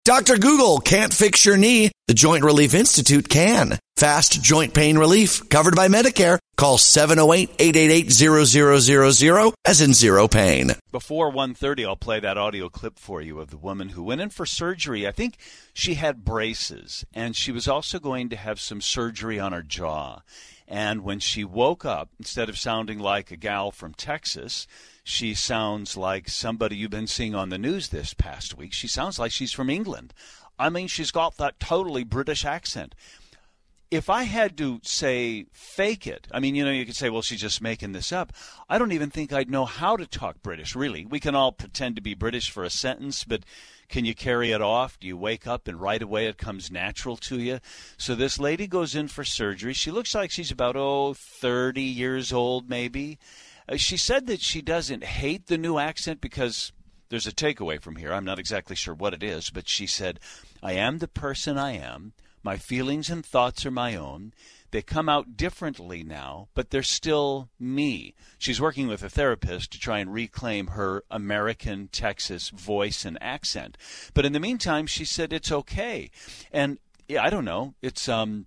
Dr. Google can't fix your knee. The Joint Relief Institute can. Fast joint pain relief, covered by Medicare. Call 708-888-0000, as in zero pain. Before 1:30, I'll play that audio clip for you of the woman who went in for surgery. I think she had braces, and she was also going to have some surgery on her jaw. And when she woke up, instead of sounding like a gal from Texas, she sounds like somebody you've been seeing on the news this past week. She sounds like she's from England. I mean, she's got that totally British accent. If I had to say fake it, I mean, you could say, well, she's just making this up. I don't even think I'd know how to talk British, really. We can all pretend to be British for a sentence, but can you carry it off? Do you wake up and right away it comes natural to you? So this lady goes in for surgery. She looks like she's about, 30 years old maybe. She said that she doesn't hate the new accent because there's a takeaway from here. I'm not exactly sure what it is, but she said, I am the person I am. My feelings and thoughts are my own. They come out differently now, but they're still me. She's working with a therapist to try and reclaim her American Texas voice and accent. But in the meantime, she said it's okay. And yeah, I don't know. It's kind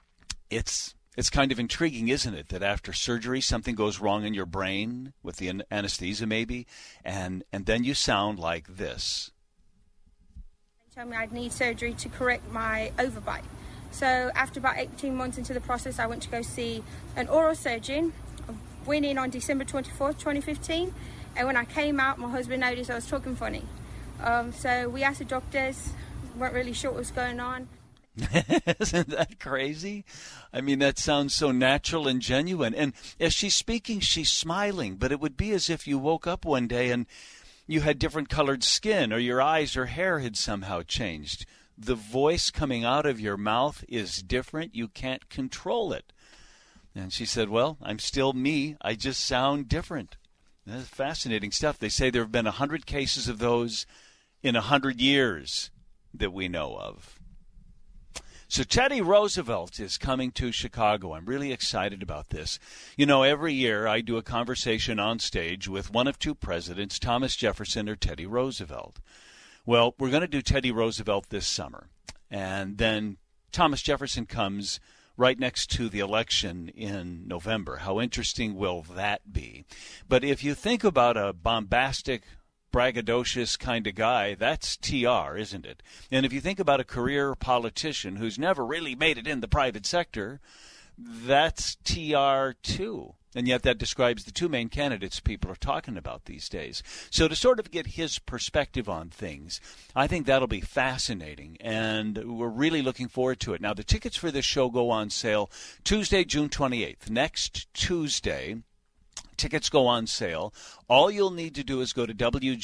of intriguing, isn't it, that after surgery something goes wrong in your brain with the anesthesia maybe, and then you sound like this. They told me I'd need surgery to correct my overbite. So after about 18 months into the process, I went to go see an oral surgeon. I went in on December 24th, 2015. And when I came out, my husband noticed I was talking funny. So we asked the doctors, weren't really sure what was going on. Isn't that crazy? I mean, that sounds so natural and genuine. And as she's speaking, she's smiling. But it would be as if you woke up one day and you had different colored skin, or your eyes or hair had somehow changed. The voice coming out of your mouth is different. You can't control it. And she said, well, I'm still me. I just sound different. That's fascinating stuff. They say there have been 100 cases of those in 100 years that we know of. So Teddy Roosevelt is coming to Chicago. I'm really excited about this. Every year I do a conversation on stage with one of two presidents, Thomas Jefferson or Teddy Roosevelt. Well, we're going to do Teddy Roosevelt this summer. And then Thomas Jefferson comes right next to the election in November. How interesting will that be? But if you think about a bombastic, braggadocious kind of guy, that's TR, isn't it? And if you think about a career politician who's never really made it in the private sector, that's TR too. And yet that describes the two main candidates people are talking about these days. So to sort of get his perspective on things, I think that'll be fascinating, and we're really looking forward to it. Now, the tickets for this show go on sale Tuesday, June 28th. Next Tuesday, tickets go on sale. All you'll need to do is go to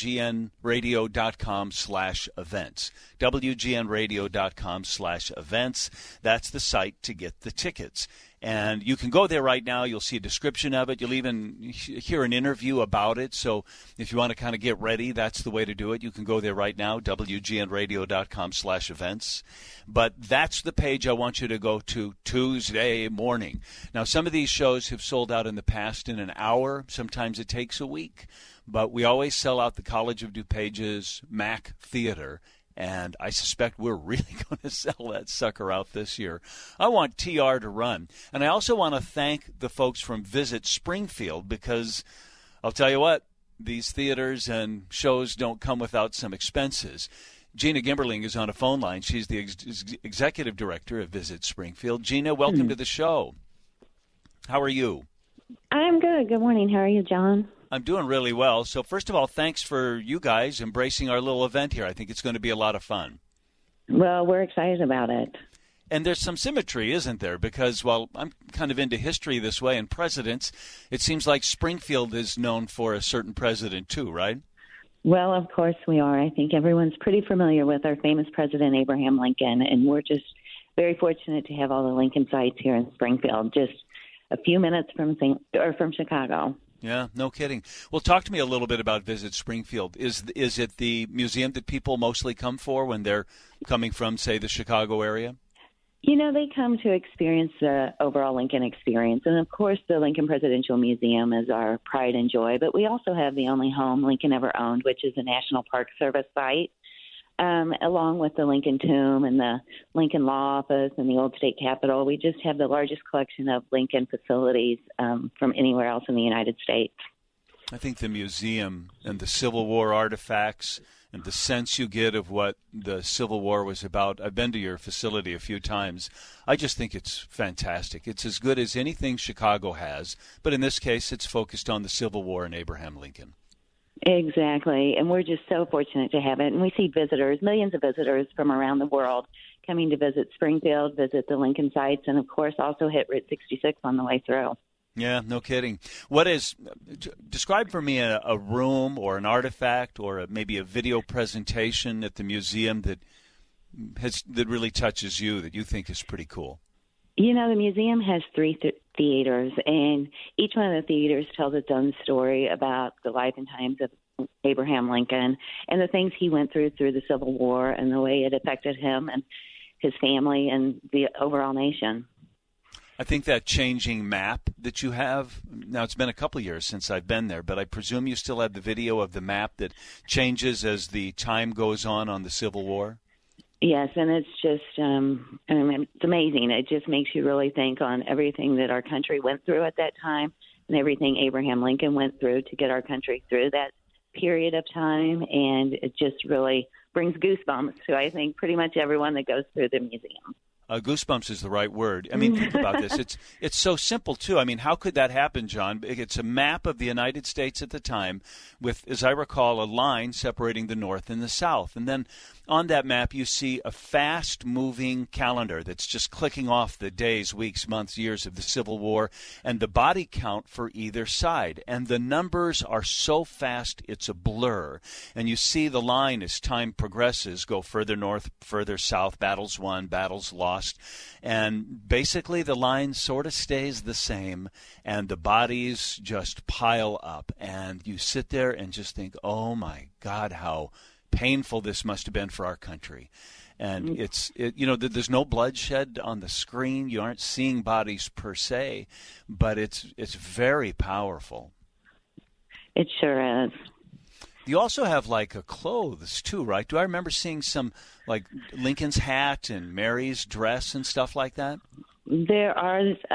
WGNradio.com/events. WGNradio.com/events. That's the site to get the tickets. And you can go there right now. You'll see a description of it. You'll even hear an interview about it. So if you want to kind of get ready, that's the way to do it. You can go there right now, WGNradio.com/events. But that's the page I want you to go to Tuesday morning. Now, some of these shows have sold out in the past in an hour. Sometimes it takes a week. But we always sell out the College of DuPage's Mac Theater. And I suspect we're really going to sell that sucker out this year. I want TR to run. And I also want to thank the folks from Visit Springfield, because I'll tell you what, these theaters and shows don't come without some expenses. Gina Gimberling is on a phone line. She's the executive director of Visit Springfield. Gina, welcome to the show. How are you? I'm good. Good morning. How are you, John? I'm doing really well. So first of all, thanks for you guys embracing our little event here. I think it's going to be a lot of fun. Well, we're excited about it. And there's some symmetry, isn't there? Because, well, I'm kind of into history this way and presidents. It seems like Springfield is known for a certain president too, right? Well, of course we are. I think everyone's pretty familiar with our famous President Abraham Lincoln, and we're just very fortunate to have all the Lincoln sites here in Springfield, just a few minutes from Chicago. Yeah, no kidding. Well, talk to me a little bit about Visit Springfield. Is it the museum that people mostly come for when they're coming from, say, the Chicago area? They come to experience the overall Lincoln experience. And, of course, the Lincoln Presidential Museum is our pride and joy. But we also have the only home Lincoln ever owned, which is a National Park Service site. along with the Lincoln Tomb and the Lincoln Law Office and the Old State Capitol. We just have the largest collection of Lincoln facilities from anywhere else in the United States. I think the museum and the Civil War artifacts and the sense you get of what the Civil War was about. I've been to your facility a few times. I just think it's fantastic. It's as good as anything Chicago has, but in this case, it's focused on the Civil War and Abraham Lincoln. Exactly, and we're just so fortunate to have it. And we see visitors, millions of visitors from around the world coming to visit Springfield, visit the Lincoln sites, and of course also hit Route 66 on the way through. Yeah, no kidding. Describe for me a room or an artifact or maybe a video presentation at the museum that really touches you, that you think is pretty cool. You know, the museum has three theaters, and each one of the theaters tells its own story about the life and times of Abraham Lincoln and the things he went through the Civil War and the way it affected him and his family and the overall nation. I think that changing map that you have, now it's been a couple of years since I've been there, but I presume you still have the video of the map that changes as the time goes on the Civil War? Yes, and it's just, it's amazing. It just makes you really think on everything that our country went through at that time and everything Abraham Lincoln went through to get our country through that period of time, and it just really brings goosebumps to, I think, pretty much everyone that goes through the museum. Goosebumps is the right word. I mean, think about this. It's so simple, too. I mean, how could that happen, John? It's a map of the United States at the time with, as I recall, a line separating the North and the South. And then on that map, you see a fast-moving calendar that's just clicking off the days, weeks, months, years of the Civil War and the body count for either side. And the numbers are so fast, it's a blur. And you see the line as time progresses go further north, further south, battles won, battles lost. And basically the line sort of stays the same, and the bodies just pile up. And you sit there and just think, oh, my God, how painful this must have been for our country. And there's no bloodshed on the screen. You aren't seeing bodies per se, but it's very powerful. It sure is. You also have like a clothes too, right? Do I remember seeing some like Lincoln's hat and Mary's dress and stuff like that? There are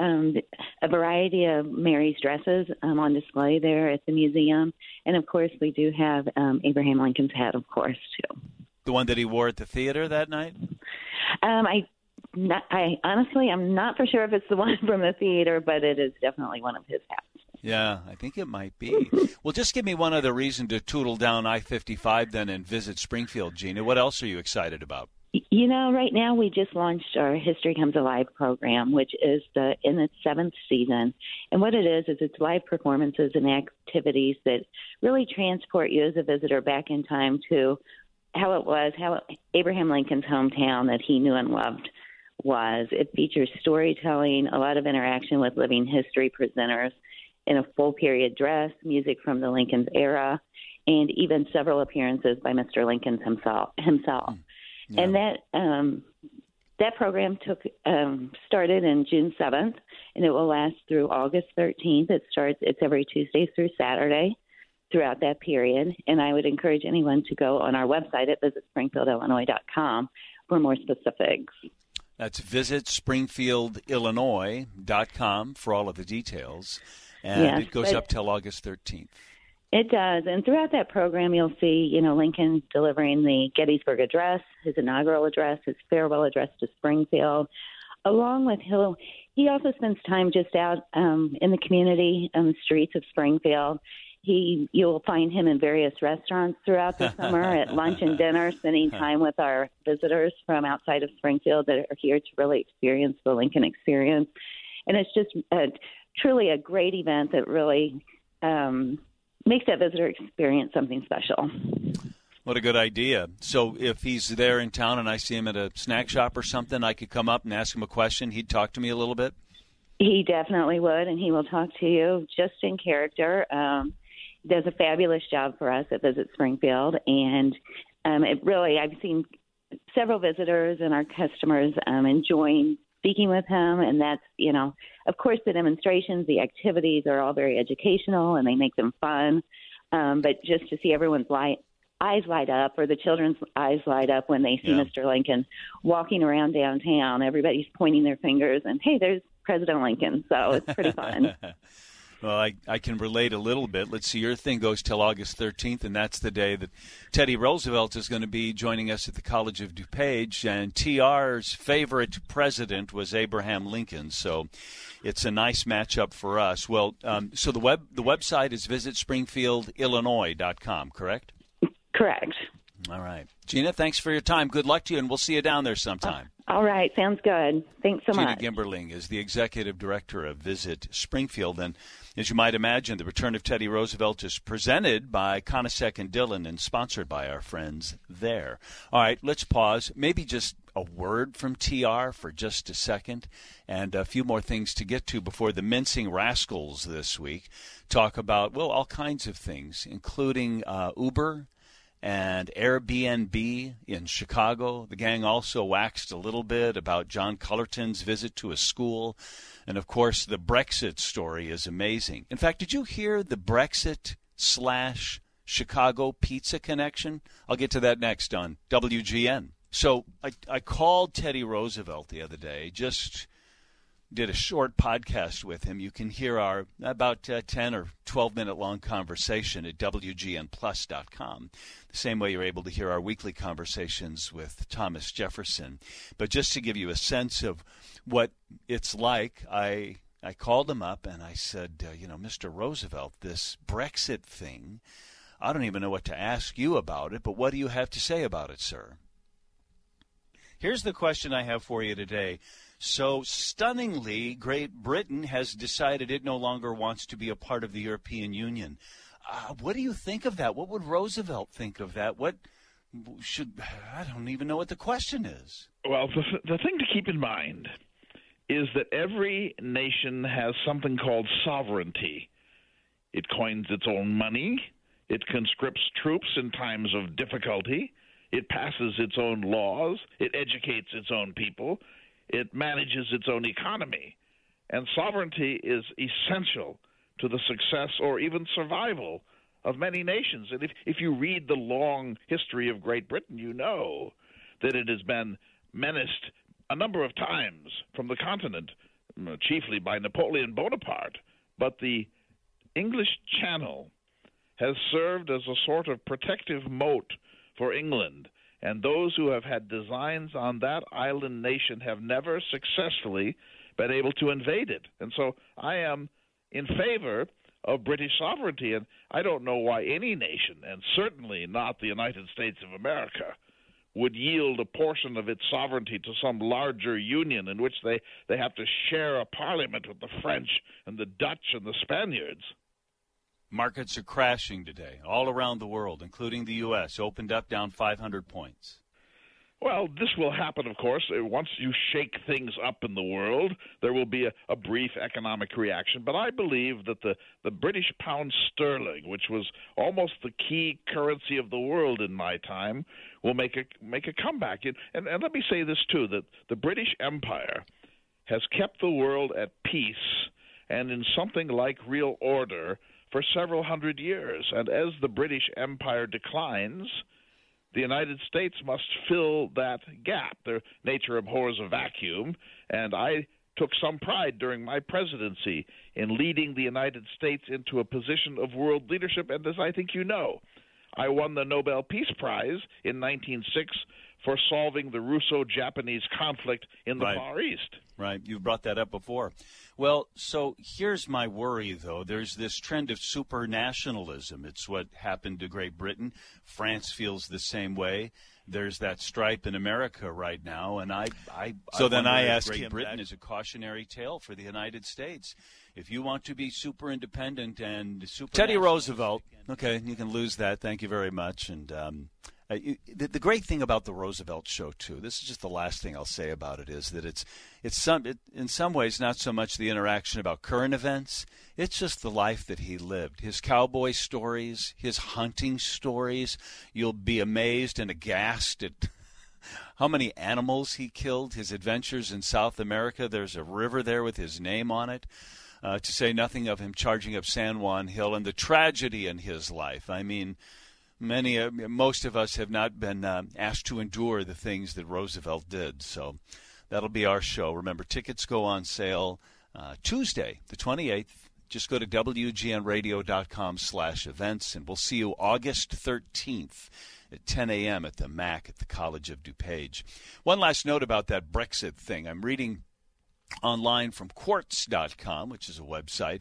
a variety of Mary's dresses on display there at the museum. And, of course, we do have Abraham Lincoln's hat, of course, too. The one that he wore at the theater that night? Honestly, I'm not for sure if it's the one from the theater, but it is definitely one of his hats. Yeah, I think it might be. Well, just give me one other reason to tootle down I-55 then and visit Springfield, Gina. What else are you excited about? You know, right now we just launched our History Comes Alive program, which is in its 7th season. And what it is it's live performances and activities that really transport you as a visitor back in time to how Abraham Lincoln's hometown that he knew and loved was. It features storytelling, a lot of interaction with living history presenters in a full period dress, music from the Lincoln's era, and even several appearances by Mr. Lincoln himself. Yeah. And that program started in June 7th, and it will last through August 13th. It's every Tuesday through Saturday throughout that period. And I would encourage anyone to go on our website at visitspringfieldillinois.com for more specifics. That's visitspringfieldillinois.com for all of the details. And yes, it goes up till August 13th. It does. And throughout that program, you'll see, Lincoln delivering the Gettysburg Address, his inaugural address, his farewell address to Springfield, along with he also spends time just out in the community, on the streets of Springfield. You'll find him in various restaurants throughout the summer at lunch and dinner, spending time with our visitors from outside of Springfield that are here to really experience the Lincoln experience. And it's just truly a great event that really makes that visitor experience something special. What a good idea. So if he's there in town and I see him at a snack shop or something, I could come up and ask him a question. He'd talk to me a little bit? He definitely would, and he will talk to you just in character. He does a fabulous job for us at Visit Springfield, and I've seen several visitors and our customers enjoying speaking with him, and that's, of course, the demonstrations, the activities are all very educational, and they make them fun. But just to see everyone's eyes light up, or the children's eyes light up when they see Mr. Lincoln walking around downtown. Everybody's pointing their fingers, and, hey, there's President Lincoln. So it's pretty fun. Well, I can relate a little bit. Let's see, your thing goes till August 13th, and that's the day that Teddy Roosevelt is going to be joining us at the College of DuPage, and TR's favorite president was Abraham Lincoln, so it's a nice matchup for us. Well, so the website is visitspringfieldillinois.com, correct? Correct. All right. Gina, thanks for your time. Good luck to you, and we'll see you down there sometime. All right. Sounds good. Thanks so much. Gina Gimberling is the executive director of Visit Springfield. And as you might imagine, the return of Teddy Roosevelt is presented by Conasec and Dillon and sponsored by our friends there. All right, let's pause. Maybe just a word from TR for just a second, and a few more things to get to before the Mincing Rascals this week talk about, well, all kinds of things, including Uber and Airbnb in Chicago. The gang also waxed a little bit about John Cullerton's visit to a school. And, of course, the Brexit story is amazing. In fact, did you hear the Brexit/Chicago pizza connection? I'll get to that next on WGN. So I called Teddy Roosevelt the other day, just did a short podcast with him. You can hear our about 10 or 12-minute long conversation at WGNplus.com, the same way you're able to hear our weekly conversations with Thomas Jefferson. But just to give you a sense of what it's like, I called him up and I said, Mr. Roosevelt, this Brexit thing, I don't even know what to ask you about it, but what do you have to say about it, sir? Here's the question I have for you today. So, stunningly, Great Britain has decided it no longer wants to be a part of the European Union. What do you think of that? What would Roosevelt think of that? I don't even know what the question is. Well, the thing to keep in mind is that every nation has something called sovereignty. It coins its own money. It conscripts troops in times of difficulty. It passes its own laws. It educates its own people. It manages its own economy. And sovereignty is essential to the success or even survival of many nations. And if you read the long history of Great Britain, you know that it has been menaced a number of times from the continent, chiefly by Napoleon Bonaparte. But the English Channel has served as a sort of protective moat for England. And those who have had designs on that island nation have never successfully been able to invade it. And so I am in favor of British sovereignty, and I don't know why any nation, and certainly not the United States of America, would yield a portion of its sovereignty to some larger union in which they have to share a parliament with the French and the Dutch and the Spaniards. Markets are crashing today, all around the world, including the U.S., opened up down 500 points. Well, this will happen, of course. Once you shake things up in the world, there will be a brief economic reaction. But I believe that the British pound sterling, which was almost the key currency of the world in my time, will make a comeback. And let me say this, too, that the British Empire has kept the world at peace and in something like real order for several hundred years. And as the British Empire declines, the United States must fill that gap. Their nature abhors a vacuum, and I took some pride during my presidency in leading the United States into a position of world leadership. And as I think you know, I won the Nobel Peace Prize in 1906 for solving the Russo-Japanese conflict in the Far East. Right. You've brought that up before. Well, so here's my worry, though. There's this trend of supranationalism. It's what happened to Great Britain. France feels the same way. There's that stripe in America right now, and I ask Great Britain is a cautionary tale for the United States. If you want to be super independent and super Teddy Roosevelt, okay, you can lose that. Thank you very much. And the great thing about the Roosevelt Show, too, this is just the last thing I'll say about it, is that it's in some ways not so much the interaction about current events. It's just the life that he lived. His cowboy stories, his hunting stories. You'll be amazed and aghast at how many animals he killed, his adventures in South America. There's a river there with his name on it. To say nothing of him charging up San Juan Hill and the tragedy in his life. I mean, most of us have not been asked to endure the things that Roosevelt did. So that'll be our show. Remember, tickets go on sale Tuesday, the 28th. Just go to WGNradio.com/events, and we'll see you August 13th at 10 a.m. at the MAC at the College of DuPage. One last note about that Brexit thing. I'm reading online from Quartz.com, which is a website.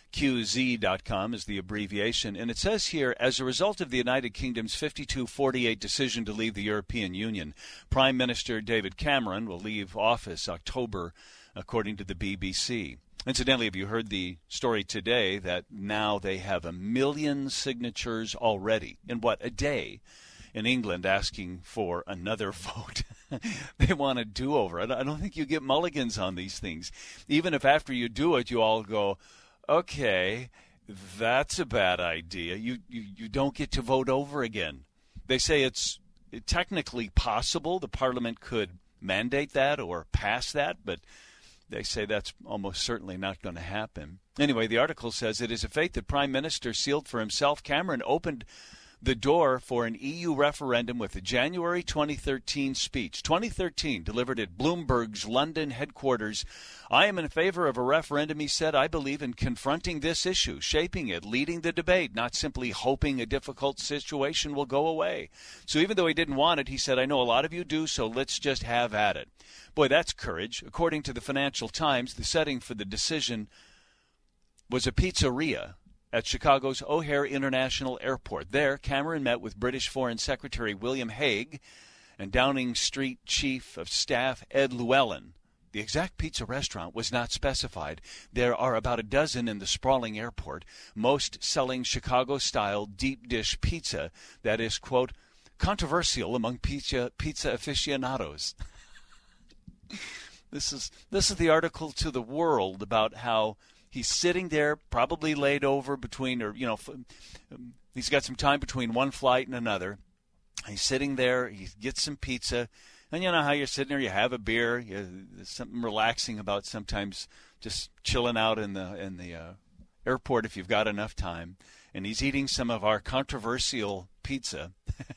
QZ.com is the abbreviation. And it says here, as a result of the United Kingdom's 52-48 decision to leave the European Union, Prime Minister David Cameron will leave office October, according to the BBC. Incidentally, have you heard the story today that now they have 1 million signatures already in, a day in England asking for another vote? They want a do-over. I don't think you get mulligans on these things. Even if after you do it, you all go, okay, that's a bad idea. You don't get to vote over again. They say it's technically possible. The Parliament could mandate that or pass that, but they say that's almost certainly not going to happen. Anyway, the article says it is a fate that Prime Minister sealed for himself. Cameron opened the door for an EU referendum with a January 2013 speech. 2013, delivered at Bloomberg's London headquarters. I am in favor of a referendum, he said. I believe in confronting this issue, shaping it, leading the debate, not simply hoping a difficult situation will go away. So even though he didn't want it, he said, I know a lot of you do, so let's just have at it. Boy, that's courage. According to the Financial Times, the setting for the decision was a pizzeria at Chicago's O'Hare International Airport. There, Cameron met with British Foreign Secretary William Hague and Downing Street Chief of Staff Ed Llewellyn. The exact pizza restaurant was not specified. There are about a dozen in the sprawling airport, most selling Chicago-style deep dish pizza that is, quote, controversial among pizza aficionados. This is the article to the World about how he's sitting there, probably laid over between, he's got some time between one flight and another. He's sitting there, he gets some pizza, and you know how you're sitting there, you have a beer, there's something relaxing about sometimes just chilling out in the airport if you've got enough time. And he's eating some of our controversial pizza.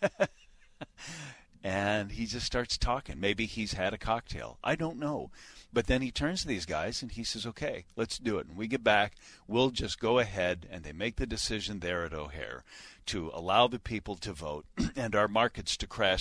And he just starts talking. Maybe he's had a cocktail. I don't know. But then he turns to these guys and he says, okay, let's do it. When we get back, we'll just go ahead. And they make the decision there at O'Hare to allow the people to vote and our markets to crash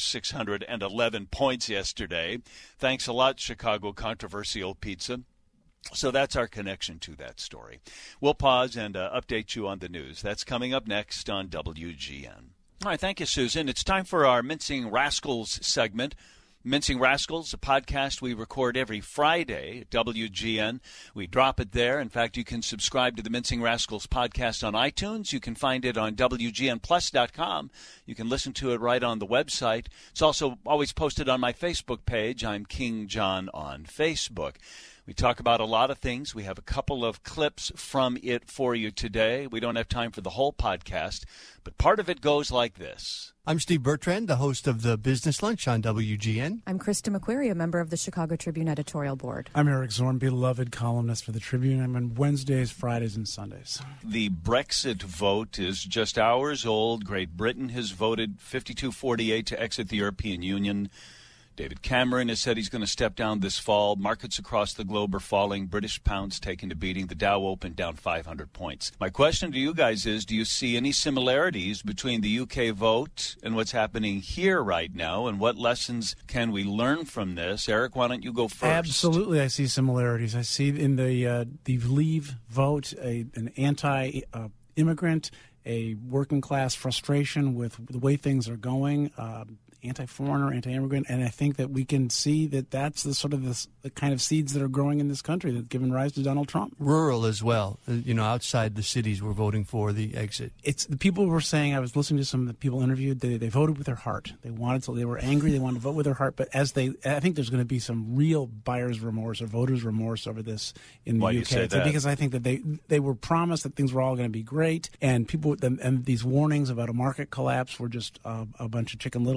611 points yesterday. Thanks a lot, Chicago Controversial Pizza. So that's our connection to that story. We'll pause and update you on the news. That's coming up next on WGN. All right, thank you, Susan. It's time for our Mincing Rascals segment. Mincing Rascals, a podcast we record every Friday at WGN. We drop it there. In fact, you can subscribe to the Mincing Rascals podcast on iTunes. You can find it on WGNplus.com. You can listen to it right on the website. It's also always posted on my Facebook page. I'm King John on Facebook. We talk about a lot of things. We have a couple of clips from it for you today. We don't have time for the whole podcast, but part of it goes like this. I'm Steve Bertrand, the host of the Business Lunch on WGN. I'm Krista McQuarrie, a member of the Chicago Tribune editorial board. I'm Eric Zorn, beloved columnist for the Tribune. I'm on Wednesdays, Fridays, and Sundays. The Brexit vote is just hours old. Great Britain has voted 52-48 to exit the European Union. David Cameron has said he's going to step down this fall. Markets across the globe are falling. British pounds taking a beating. The Dow opened down 500 points. My question to you guys is, do you see any similarities between the UK vote and what's happening here right now? And what lessons can we learn from this? Eric, why don't you go first? Absolutely, I see similarities. I see in the Leave vote an anti-immigrant, a working-class frustration with the way things are going, anti-foreigner, anti-immigrant, and I think that we can see that that's the kind of seeds that are growing in this country that have given rise to Donald Trump. Rural as well. Outside the cities we're voting for the exit. It's the people were saying, I was listening to some of the people interviewed, they voted with their heart. They were angry, they wanted to vote with their heart, but I think there's going to be some real buyer's remorse or voter's remorse over this in the UK. Why do you say that? Because I think that they were promised that things were all going to be great, and people and these warnings about a market collapse were just a bunch of Chicken Littles.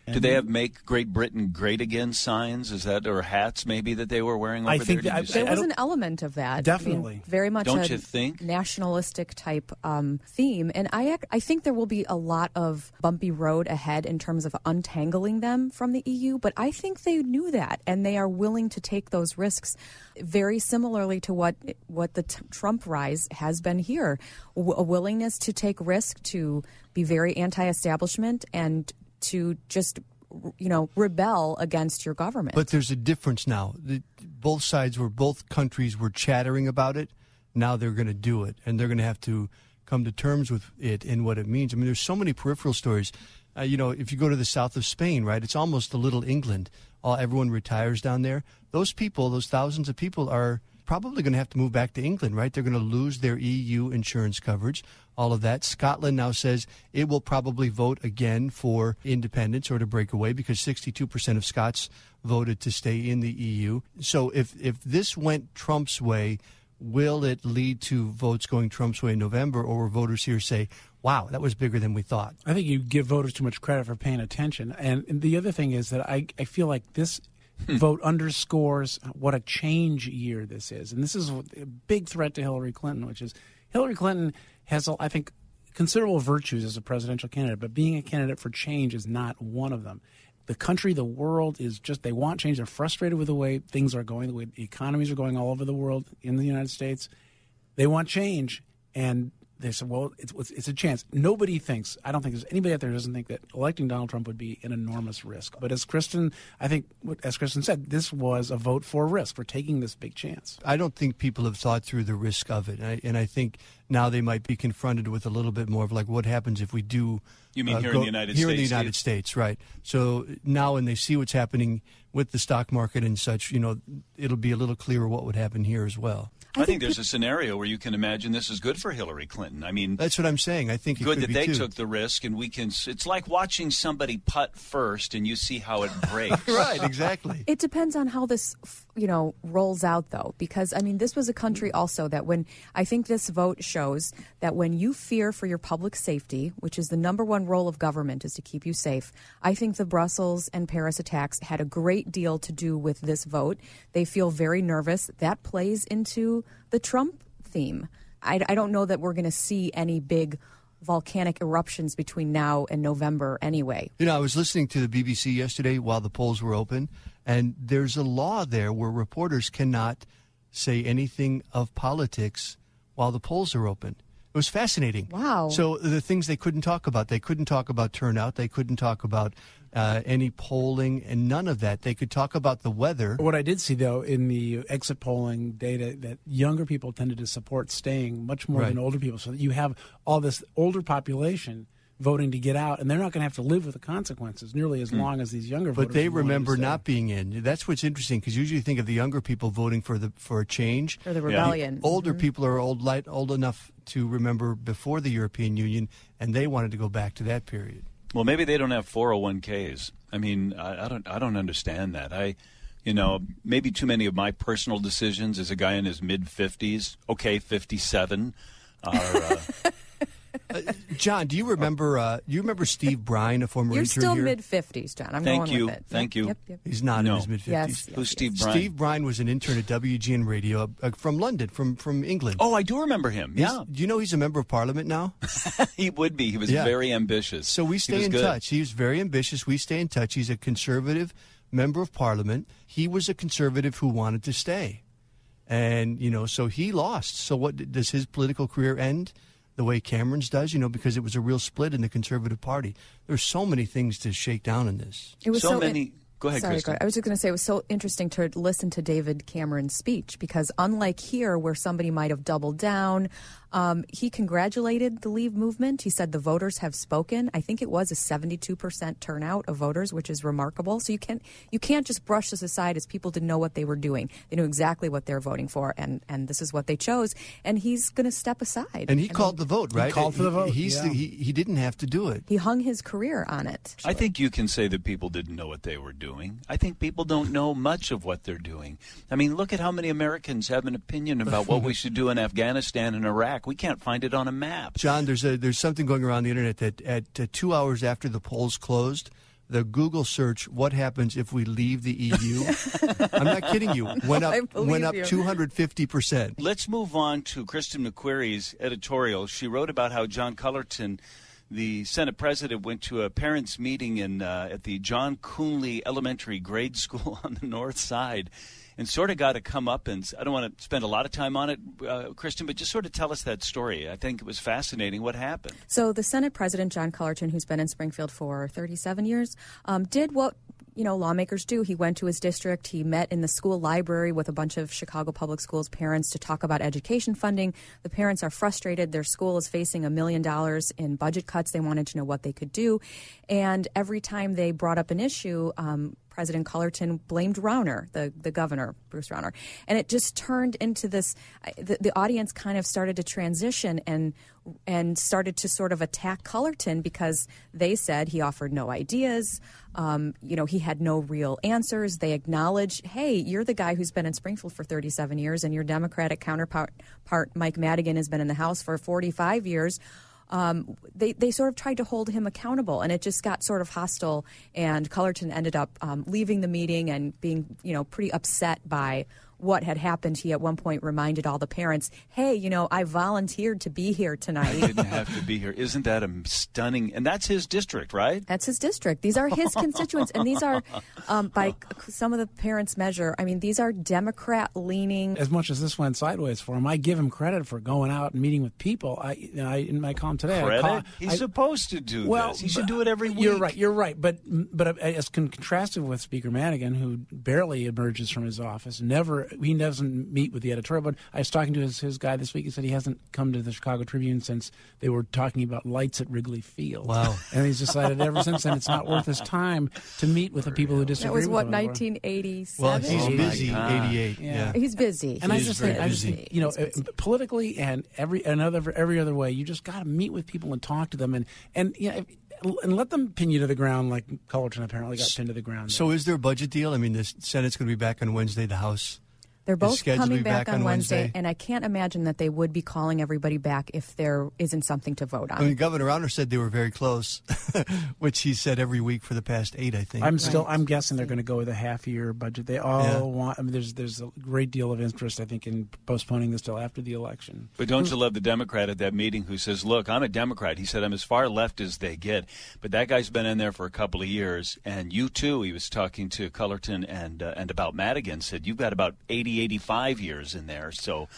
Do they have "Make Great Britain Great Again" signs? Is that, or hats maybe that they were wearing over there? There was an element of that. Definitely. I mean, very much Don't you think? Nationalistic type theme. And I think there will be a lot of bumpy road ahead in terms of untangling them from the EU, but I think they knew that, and they are willing to take those risks very similarly to what the Trump rise has been here. A willingness to take risk, to be very anti-establishment, and to just, rebel against your government. But there's a difference now. Both countries were chattering about it. Now they're going to do it, and they're going to have to come to terms with it and what it means. I mean, there's so many peripheral stories. If you go to the south of Spain, right, it's almost a little England. Everyone retires down there. Those people, those thousands of people, are probably going to have to move back to England, right? They're going to lose their EU insurance coverage, all of that. Scotland now says it will probably vote again for independence or to break away because 62% of Scots voted to stay in the EU. So if this went Trump's way, will it lead to votes going Trump's way in November, or will voters here say, wow, that was bigger than we thought? I think you give voters too much credit for paying attention. And the other thing is that I feel like this vote underscores what a change year this is. And this is a big threat to Hillary Clinton, which is Hillary Clinton has, I think, considerable virtues as a presidential candidate, but being a candidate for change is not one of them. The country, the world is just, they want change. They're frustrated with the way things are going, the way the economies are going all over the world, in the United States. They want change, and they said, well, it's a chance. I don't think there's anybody out there who doesn't think that electing Donald Trump would be an enormous risk. But as Kristen said, this was a vote for risk, for taking this big chance. I don't think people have thought through the risk of it. And I think now they might be confronted with a little bit more of like, what happens if we do... You mean here in the United States? Here in the United States, right. So now when they see what's happening with the stock market and such, it'll be a little clearer what would happen here as well. I think there's a scenario where you can imagine this is good for Hillary Clinton. I mean, that's what I'm saying. I think it good could that they too. took the risk, and we can. It's like watching somebody putt first, and you see how it breaks. Right, exactly. It depends on how this, rolls out, though, because this was a country also that I think this vote shows that when you fear for your public safety, which is the number one role of government, is to keep you safe. I think the Brussels and Paris attacks had a great deal to do with this vote. They feel very nervous. That plays into the Trump theme. I don't know that we're going to see any big volcanic eruptions between now and November anyway. I was listening to the BBC yesterday while the polls were open, and there's a law there where reporters cannot say anything of politics while the polls are open. It was fascinating. Wow. So the things they couldn't talk about turnout. They couldn't talk about any polling and none of that. They could talk about the weather. What I did see, though, in the exit polling data, that younger people tended to support staying much more than older people. So that you have all this older population voting to get out, and they're not going to have to live with the consequences nearly as long as these younger voters. But they remember not being in. That's what's interesting, because usually you think of the younger people voting for a change. For the rebellion. The older people are old enough to remember before the European Union, and they wanted to go back to that period. Well, maybe they don't have 401ks. I mean, I don't understand that. Maybe too many of my personal decisions as a guy in his mid-50s, 57, are... John, do you remember Steve Brine, a former You're intern still here? mid-50s, John. I'm Thank going you. with it. Thank you. Yep. He's not in his mid-50s. Yes. Who's Steve Brine? Steve Brine was an intern at WGN Radio from London, from England. Oh, I do remember him. Yeah. Do you know he's a member of Parliament now? He would be. He was very ambitious. So we stay in touch. He was very ambitious. We stay in touch. He's a conservative member of Parliament. He was a conservative who wanted to stay. And, so he lost. So what, does his political career end the way Cameron's does, because it was a real split in the Conservative Party? There's so many things to shake down in this. It was so many. Go ahead, Sorry, Kristen. I was just going to say it was so interesting to listen to David Cameron's speech, because unlike here where somebody might have doubled down, he congratulated the Leave movement. He said the voters have spoken. I think it was a 72% turnout of voters, which is remarkable. So you can't just brush this aside as people didn't know what they were doing. They knew exactly what they're voting for, and this is what they chose. And he's going to step aside. And he called the vote, right? He called for the vote. He didn't have to do it. He hung his career on it. I think you can say that people didn't know what they were doing. I think people don't know much of what they're doing. I mean, look at how many Americans have an opinion about what we should do in Afghanistan and Iraq. We can't find it on a map. John, there's something going around the internet that at 2 hours after the polls closed, the Google search, what happens if we leave the EU? I'm not kidding you. Went up 250%. Let's move on to Kristen McQuarrie's editorial. She wrote about how John Cullerton, the Senate president, went to a parents' meeting at the John Coonley Elementary Grade School on the north side and sort of got a comeuppance. I don't want to spend a lot of time on it, Kristen, but just sort of tell us that story. I think it was fascinating what happened. So the Senate president, John Cullerton, who's been in Springfield for 37 years, did what lawmakers do. He went to his district. He met in the school library with a bunch of Chicago Public Schools parents to talk about education funding. The parents are frustrated. Their school is facing $1 million in budget cuts. They wanted to know what they could do. And every time they brought up an issue, President Cullerton blamed Rauner, the governor, Bruce Rauner. And it just turned into this, the audience kind of started to transition and started to sort of attack Cullerton because they said he offered no ideas. He had no real answers. They acknowledged, hey, you're the guy who's been in Springfield for 37 years and your Democratic counterpart, Mike Madigan, has been in the House for 45 years. They sort of tried to hold him accountable, and it just got sort of hostile, and Cullerton ended up leaving the meeting and being, pretty upset by what had happened. He at one point reminded all the parents, hey, I volunteered to be here tonight. I didn't have to be here. Isn't that a stunning, and that's his district, right? That's his district. These are his constituents, and these are, by some of the parents' measure, these are Democrat-leaning. As much as this went sideways for him, I give him credit for going out and meeting with people. I in my column today, credit? He's supposed to do this. He should do it every week. You're right. But as contrasted with Speaker Madigan, who barely emerges from his office, he doesn't meet with the editorial. But I was talking to his guy this week. He said he hasn't come to the Chicago Tribune since they were talking about lights at Wrigley Field. Wow. And he's decided ever since then it's not worth his time to meet with the people who disagree with him. That was, 1987? Well, he's busy, 88. Yeah. He's busy. And I just think, politically and every other way, you just got to meet with people and talk to them and let them pin you to the ground like Cullerton apparently got pinned to the ground. So is there a budget deal? The Senate's going to be back on Wednesday, the House. They're both coming back on Wednesday, and I can't imagine that they would be calling everybody back if there isn't something to vote on. Governor Rauner said they were very close, which he said every week for the past 8, I think. I'm guessing they're going to go with a half-year budget. They all want. There's a great deal of interest, I think, in postponing this till after the election. But don't you love the Democrat at that meeting who says, "Look, I'm a Democrat." He said, "I'm as far left as they get." But that guy's been in there for a couple of years, and you too. He was talking to Cullerton and about Madigan. Said you've got about 85 years in there. So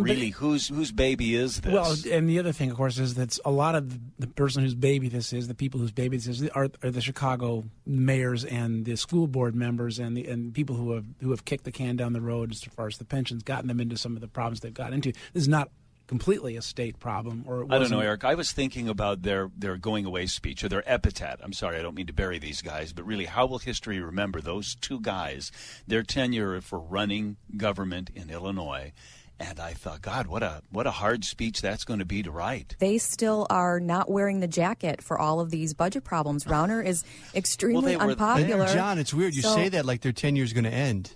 whose baby is this? Well, and the other thing, of course, is that a lot of the person whose baby this is, the people whose baby this is, are the Chicago mayors and the school board members and people who have kicked the can down the road as far as the pensions, gotten them into some of the problems they've got into. This is not completely a state problem. I don't know, Eric. I was thinking about their going away speech or their epitaph. I'm sorry, I don't mean to bury these guys, but really, how will history remember those two guys, their tenure for running government in Illinois? And I thought, God, what a hard speech that's going to be to write. They still are not wearing the jacket for all of these budget problems. Rauner is extremely unpopular. John, it's weird. You say that like their tenure is going to end.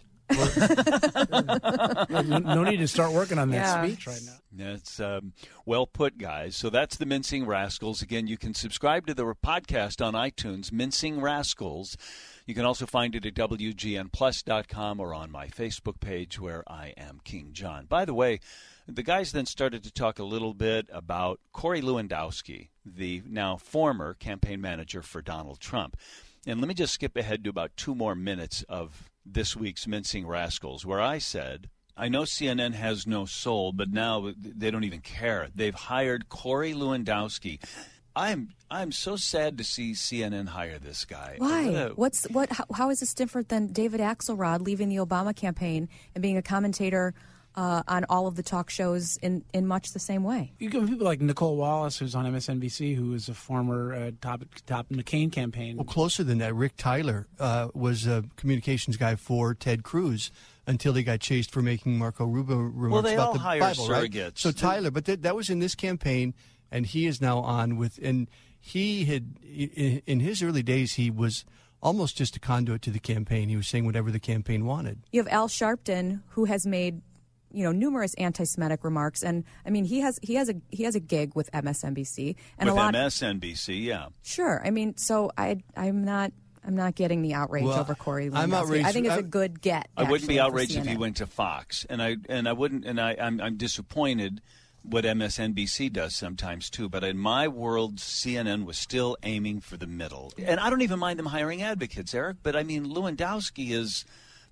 No need to start working on that speech right now. That's well put, guys. So that's the Mincing Rascals. Again, you can subscribe to the podcast on iTunes, Mincing Rascals. You can also find it at WGNplus.com or on my Facebook page where I am King John. By the way, the guys then started to talk a little bit about Corey Lewandowski, the now former campaign manager for Donald Trump. And let me just skip ahead to about 2 more minutes of this week's Mincing Rascals, where I said, I know CNN has no soul, but now they don't even care. They've hired Corey Lewandowski. I'm so sad to see CNN hire this guy. Why? How is this different than David Axelrod leaving the Obama campaign and being a commentator on all of the talk shows in much the same way? You get people like Nicole Wallace, who's on MSNBC, who is a former top McCain campaign. Well, closer than that, Rick Tyler was a communications guy for Ted Cruz until he got chased for making Marco Rubio remarks about the Bible. Well, they all hire surrogates. Right? So Tyler, but that was in this campaign, and he is now on with, and he had, in his early days, he was almost just a conduit to the campaign. He was saying whatever the campaign wanted. You have Al Sharpton, who has made numerous anti-Semitic remarks, and I mean he has a gig with MSNBC and with MSNBC, yeah. Sure, I mean, so I'm not I'm not getting the outrage over Corey Lewandowski. I'm outraged. I think it's a good get. I wouldn't be outraged if he CNN. went to Fox, and I'm disappointed what MSNBC does sometimes too. But in my world, CNN was still aiming for the middle, and I don't even mind them hiring advocates, Eric. But I mean, Lewandowski is.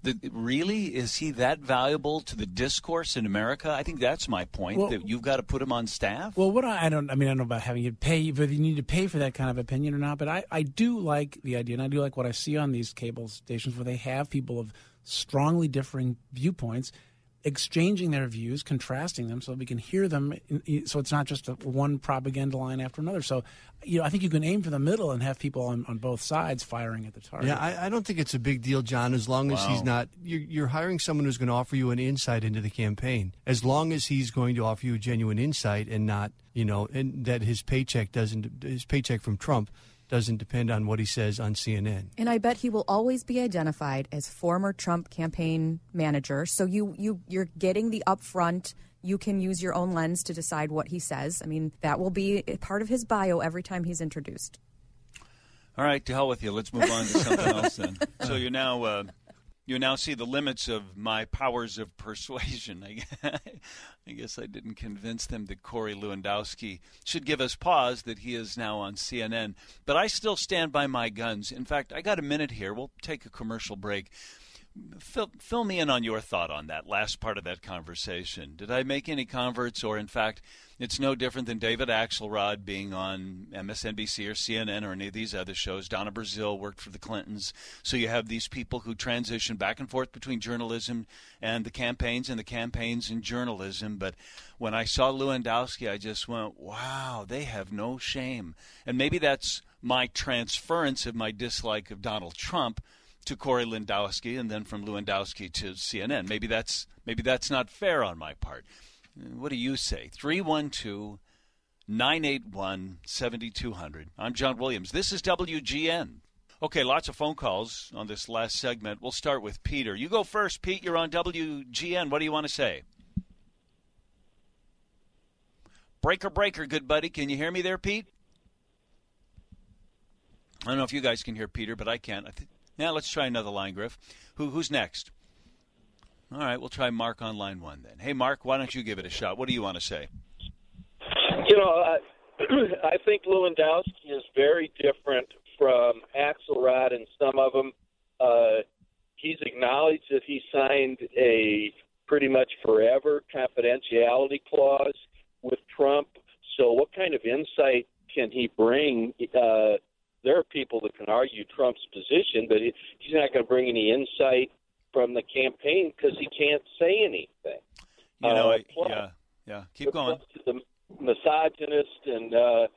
Is he that valuable to the discourse in America? I think that's my point, that you've got to put him on staff. Well, I don't know about having you pay, whether you need to pay for that kind of opinion or not, but I do like the idea, and I do like what I see on these cable stations where they have people of strongly differing viewpoints exchanging their views, contrasting them so we can hear them, so it's not just one propaganda line after another. So, I think you can aim for the middle and have people on both sides firing at the target. Yeah, I don't think it's a big deal, John, as long as he's not – you're hiring someone who's going to offer you an insight into the campaign. As long as he's going to offer you a genuine insight and not, and that his paycheck from Trump doesn't depend on what he says on CNN. And I bet he will always be identified as former Trump campaign manager. So you're getting the upfront. You can use your own lens to decide what he says. I mean, that will be part of his bio every time he's introduced. All right, to hell with you. Let's move on to something else then. So you now see the limits of my powers of persuasion. I guess I didn't convince them that Corey Lewandowski should give us pause, that he is now on CNN. But I still stand by my guns. In fact, I got a minute here. We'll take a commercial break. Fill me in on your thought on that last part of that conversation. Did I make any converts, or in fact, it's no different than David Axelrod being on MSNBC or CNN or any of these other shows. Donna Brazile worked for the Clintons. So you have these people who transition back and forth between journalism and the campaigns and journalism. But when I saw Lewandowski, I just went, wow, they have no shame. And maybe that's my transference of my dislike of Donald Trump to Corey Lewandowski, and then from Lewandowski to CNN. Maybe that's not fair on my part. What do you say? 312-981-7200. I'm John Williams. This is WGN. Okay, lots of phone calls on this last segment. We'll start with Peter. You go first, Pete. You're on WGN. What do you want to say? Breaker, good buddy. Can you hear me there, Pete? I don't know if you guys can hear Peter, but I can't. Now let's try another line, Griff. Who's next? All right, we'll try Mark on line one then. Hey, Mark, why don't you give it a shot? What do you want to say? I think Lewandowski is very different from Axelrod and some of them. He's acknowledged that he signed a pretty much forever confidentiality clause with Trump. So what kind of insight can he bring? There are people that can argue Trump's position, but he's not going to bring any insight from the campaign because he can't say anything. Keep going. The misogynist, and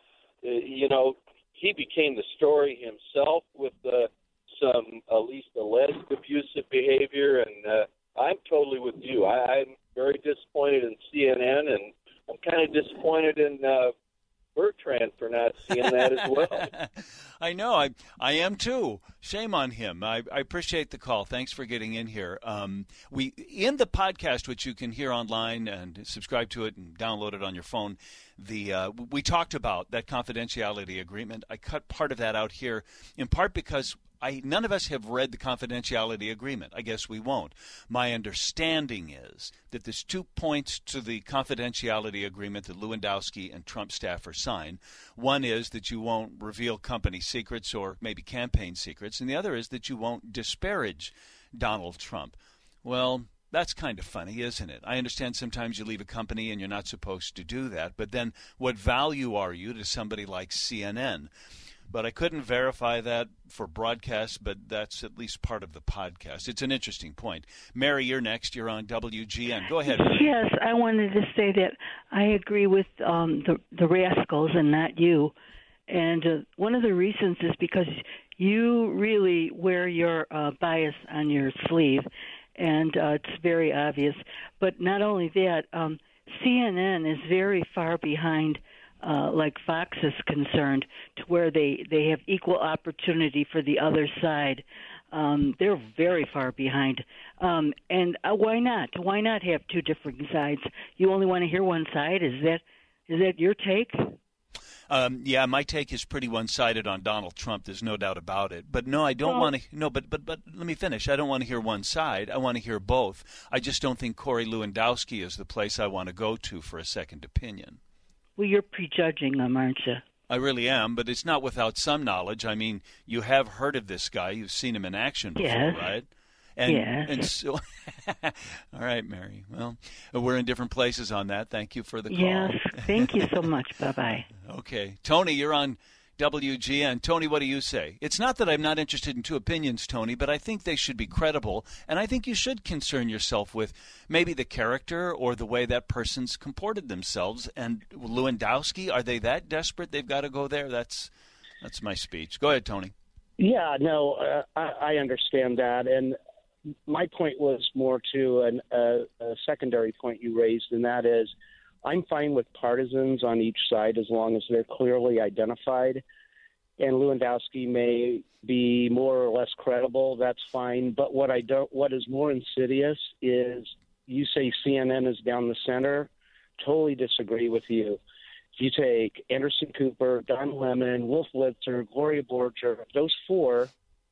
he became the story himself with some at least alleged abusive behavior, and I'm totally with you. I'm very disappointed in CNN, and I'm kind of disappointed in Bertrand for not seeing that as well. I know. I am too. Shame on him. I appreciate the call. Thanks for getting in here. We in the podcast, which you can hear online and subscribe to it and download it on your phone, we talked about that confidentiality agreement. I cut part of that out here, in part because none of us have read the confidentiality agreement. I guess we won't. My understanding is that there's 2 points to the confidentiality agreement that Lewandowski and Trump staffers sign. One is that you won't reveal company secrets or maybe campaign secrets, and the other is that you won't disparage Donald Trump. Well, that's kind of funny, isn't it? I understand sometimes you leave a company and you're not supposed to do that, but then what value are you to somebody like CNN? But I couldn't verify that for broadcast, but that's at least part of the podcast. It's an interesting point. Mary, you're next. You're on WGN. Go ahead, Mary. Yes, I wanted to say that I agree with the rascals and not you. And one of the reasons is because you really wear your bias on your sleeve, and it's very obvious. But not only that, CNN is very far behind like Fox is concerned, to where they have equal opportunity for the other side. They're very far behind. And why not? Why not have two different sides? You only want to hear one side? Is that your take? Yeah, my take is pretty one-sided on Donald Trump. There's no doubt about it. But no, I don't want to. No, but let me finish. I don't want to hear one side. I want to hear both. I just don't think Corey Lewandowski is the place I want to go to for a second opinion. Well, you're prejudging them, aren't you? I really am, but it's not without some knowledge. I mean, you have heard of this guy. You've seen him in action before, yes. right? Yes. And so, all right, Mary. Well, we're in different places on that. Thank you for the call. Yes, thank you so much. Bye-bye. Okay. Tony, you're on WGN. Tony, what do you say? It's not that I'm not interested in two opinions, Tony, but I think they should be credible, and I think you should concern yourself with maybe the character or the way that person's comported themselves. And Lewandowski, are they that desperate they've got to go there? That's my speech. Go ahead, Tony. Yeah, no, I understand that, and my point was more to a secondary point you raised, and that is I'm fine with partisans on each side as long as they're clearly identified. And Lewandowski may be more or less credible. That's fine. But what is more insidious is you say CNN is down the center. Totally disagree with you. If you take Anderson Cooper, Don Lemon, Wolf Blitzer, Gloria Borger, those four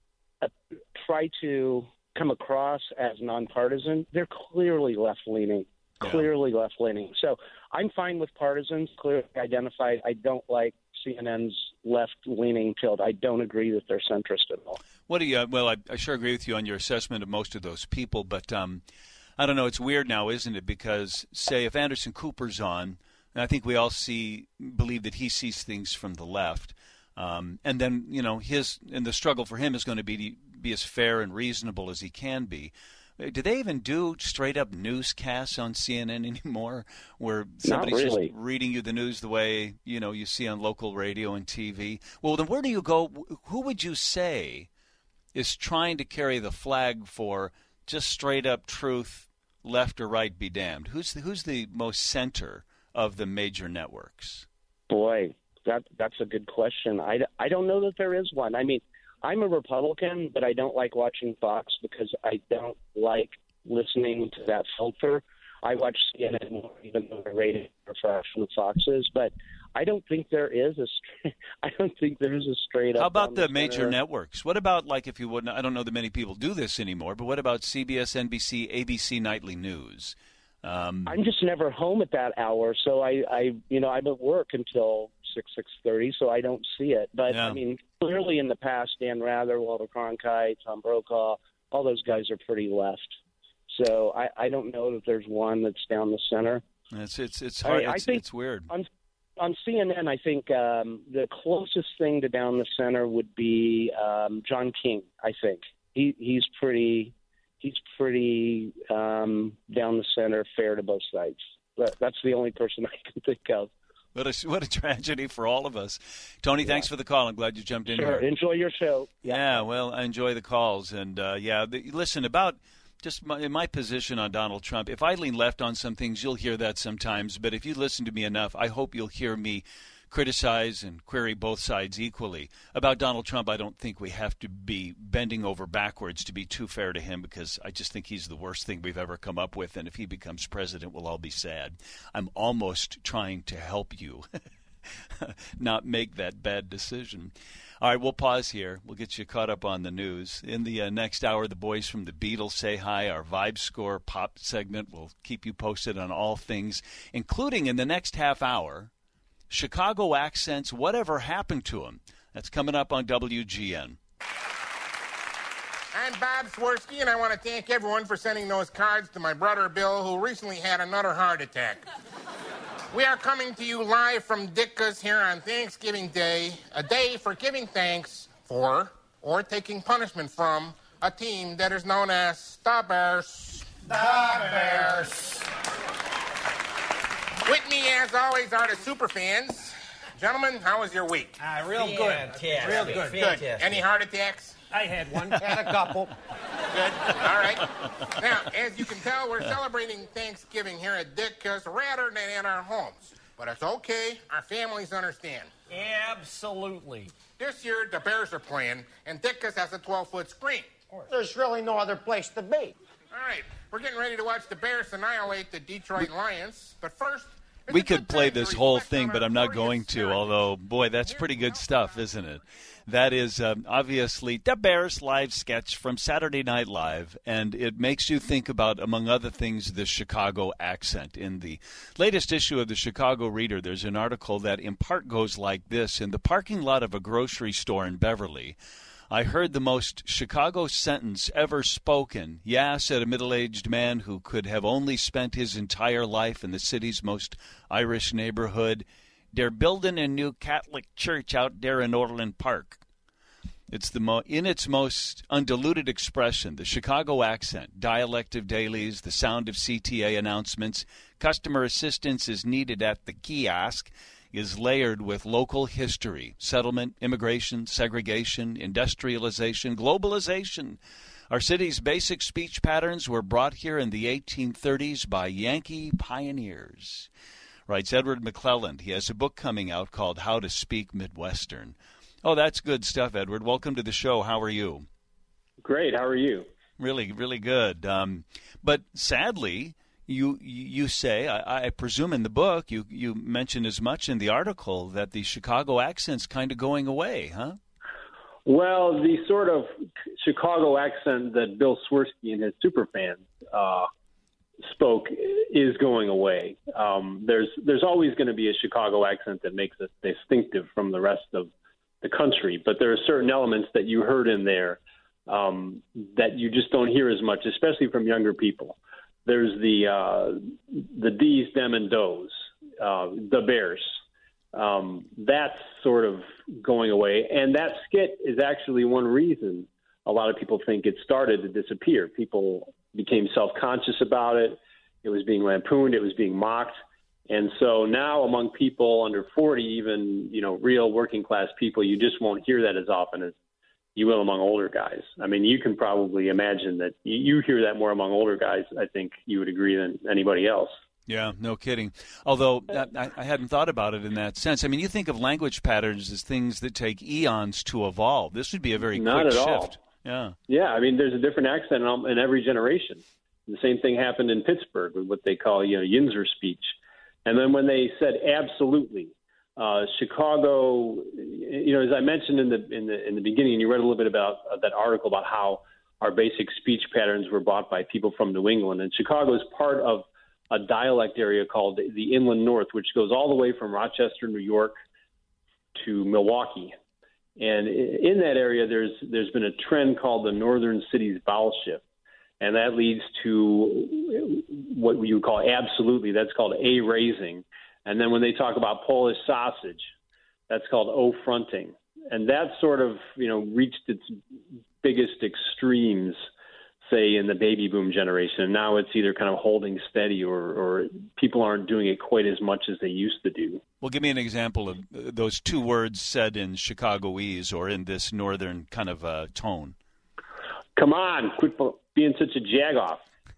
try to come across as nonpartisan. They're clearly left-leaning. Clearly left-leaning. So I'm fine with partisans, clearly identified. I don't like CNN's left-leaning tilt. I don't agree that they're centrist at all. What do you? Well, I sure agree with you on your assessment of most of those people, but I don't know. It's weird now, isn't it? Because, say, if Anderson Cooper's on, and I think we all believe that he sees things from the left, and then the struggle for him is going to be as fair and reasonable as he can be. Do they even do straight-up newscasts on CNN anymore where somebody's just reading you the news the way, you see on local radio and TV? Well, then where do you go? Who would you say is trying to carry the flag for just straight-up truth, left or right be damned? Who's the most center of the major networks? Boy, that's a good question. I don't know that there is one. I mean, I'm a Republican, but I don't like watching Fox because I don't like listening to that filter. I watch CNN more, even though they're rated for a fraction of Fox's. But I don't think there is a straight up. How about the major networks? What about, like, if you wouldn't? I don't know that many people do this anymore, but what about CBS, NBC, ABC Nightly News? I'm just never home at that hour, so I'm at work until 6:30, so I don't see it. But I mean, clearly in the past, Dan Rather, Walter Cronkite, Tom Brokaw, all those guys are pretty left. So I don't know that there's one that's down the center. It's hard. It's weird. On CNN, I think the closest thing to down the center would be John King. I think he's pretty down the center, fair to both sides. That's the only person I can think of. What a tragedy for all of us. Tony, thanks for the call. I'm glad you jumped in here. Enjoy your show. Yeah, well, I enjoy the calls. And, listen, about just my position on Donald Trump, if I lean left on some things, you'll hear that sometimes. But if you listen to me enough, I hope you'll hear me criticize and query both sides equally. About Donald Trump, I don't think we have to be bending over backwards to be too fair to him, because I just think he's the worst thing we've ever come up with, and if he becomes president, we'll all be sad. I'm almost trying to help you not make that bad decision. All right, we'll pause here. We'll get you caught up on the news. In the next hour, the boys from the Beatles say hi. Our Vibe Score pop segment will keep you posted on all things, including in the next half hour, Chicago accents, whatever happened to them. That's coming up on WGN. I'm Bob Swirsky, and I want to thank everyone for sending those cards to my brother Bill, who recently had another heart attack. We are coming to you live from Ditka's here on Thanksgiving Day, a day for giving thanks for or taking punishment from a team that is known as the Bears. The Bears. With me, as always, are the super fans. Gentlemen, how was your week? Real good. Fantastic. Real good. Good. Any heart attacks? I had one. Had a couple. Good. All right. Now, as you can tell, we're celebrating Thanksgiving here at Ditka's rather than at our homes. But it's okay. Our families understand. Absolutely. This year, the Bears are playing, and Ditka's has a 12-foot screen. There's really no other place to be. All right. We're getting ready to watch the Bears annihilate the Detroit Lions. But first, We could play this whole thing, but I'm not going to, although, boy, that's pretty good stuff, isn't it? That is obviously the Bears live sketch from Saturday Night Live, and it makes you think about, among other things, the Chicago accent. In the latest issue of the Chicago Reader, there's an article that in part goes like this. In the parking lot of a grocery store in Beverly, I heard the most Chicago sentence ever spoken. Yeah, said a middle-aged man who could have only spent his entire life in the city's most Irish neighborhood. They're building a new Catholic church out there in Orland Park. It's in its most undiluted expression, the Chicago accent, dialect of dailies, the sound of CTA announcements, customer assistance is needed at the kiosk, is layered with local history, settlement, immigration, segregation, industrialization, globalization. Our city's basic speech patterns were brought here in the 1830s by Yankee pioneers. Writes Edward McClelland. He has a book coming out called How to Speak Midwestern. Oh, that's good stuff, Edward. Welcome to the show. How are you? Great. How are you? Really, really good. But sadly, you say, I presume in the book, you mention as much in the article that the Chicago accent's kind of going away, huh? Well, the sort of Chicago accent that Bill Swirsky and his superfans spoke is going away. There's always going to be a Chicago accent that makes us distinctive from the rest of the country, but there are certain elements that you heard in there that you just don't hear as much, especially from younger people. There's the D's, them, and does, the Bears. That's sort of going away, and that skit is actually one reason a lot of people think it started to disappear. People became self-conscious about it. It was being lampooned. It was being mocked. And so now among people under 40, even, real working class people, you just won't hear that as often as you will among older guys. I mean, you can probably imagine that you hear that more among older guys, I think you would agree, than anybody else. Yeah, no kidding. Although I hadn't thought about it in that sense. I mean, you think of language patterns as things that take eons to evolve. This would be a very quick shift. Not at all. Yeah, I mean, there's a different accent in every generation. The same thing happened in Pittsburgh with what they call, Yinzer speech. And then when they said absolutely, Chicago, as I mentioned in the beginning, and you read a little bit about that article about how our basic speech patterns were bought by people from New England. And Chicago is part of a dialect area called the Inland North, which goes all the way from Rochester, New York, to Milwaukee. And in that area, there's been a trend called the Northern Cities Vowel Shift. And that leads to what you would call absolutely. That's called A raising. And then when they talk about Polish sausage, that's called O fronting. And that sort of, reached its biggest extremes, say, in the baby boom generation. And now it's either kind of holding steady or people aren't doing it quite as much as they used to do. Well, give me an example of those two words said in Chicagoese or in this northern kind of tone. Come on, quit being such a jagoff.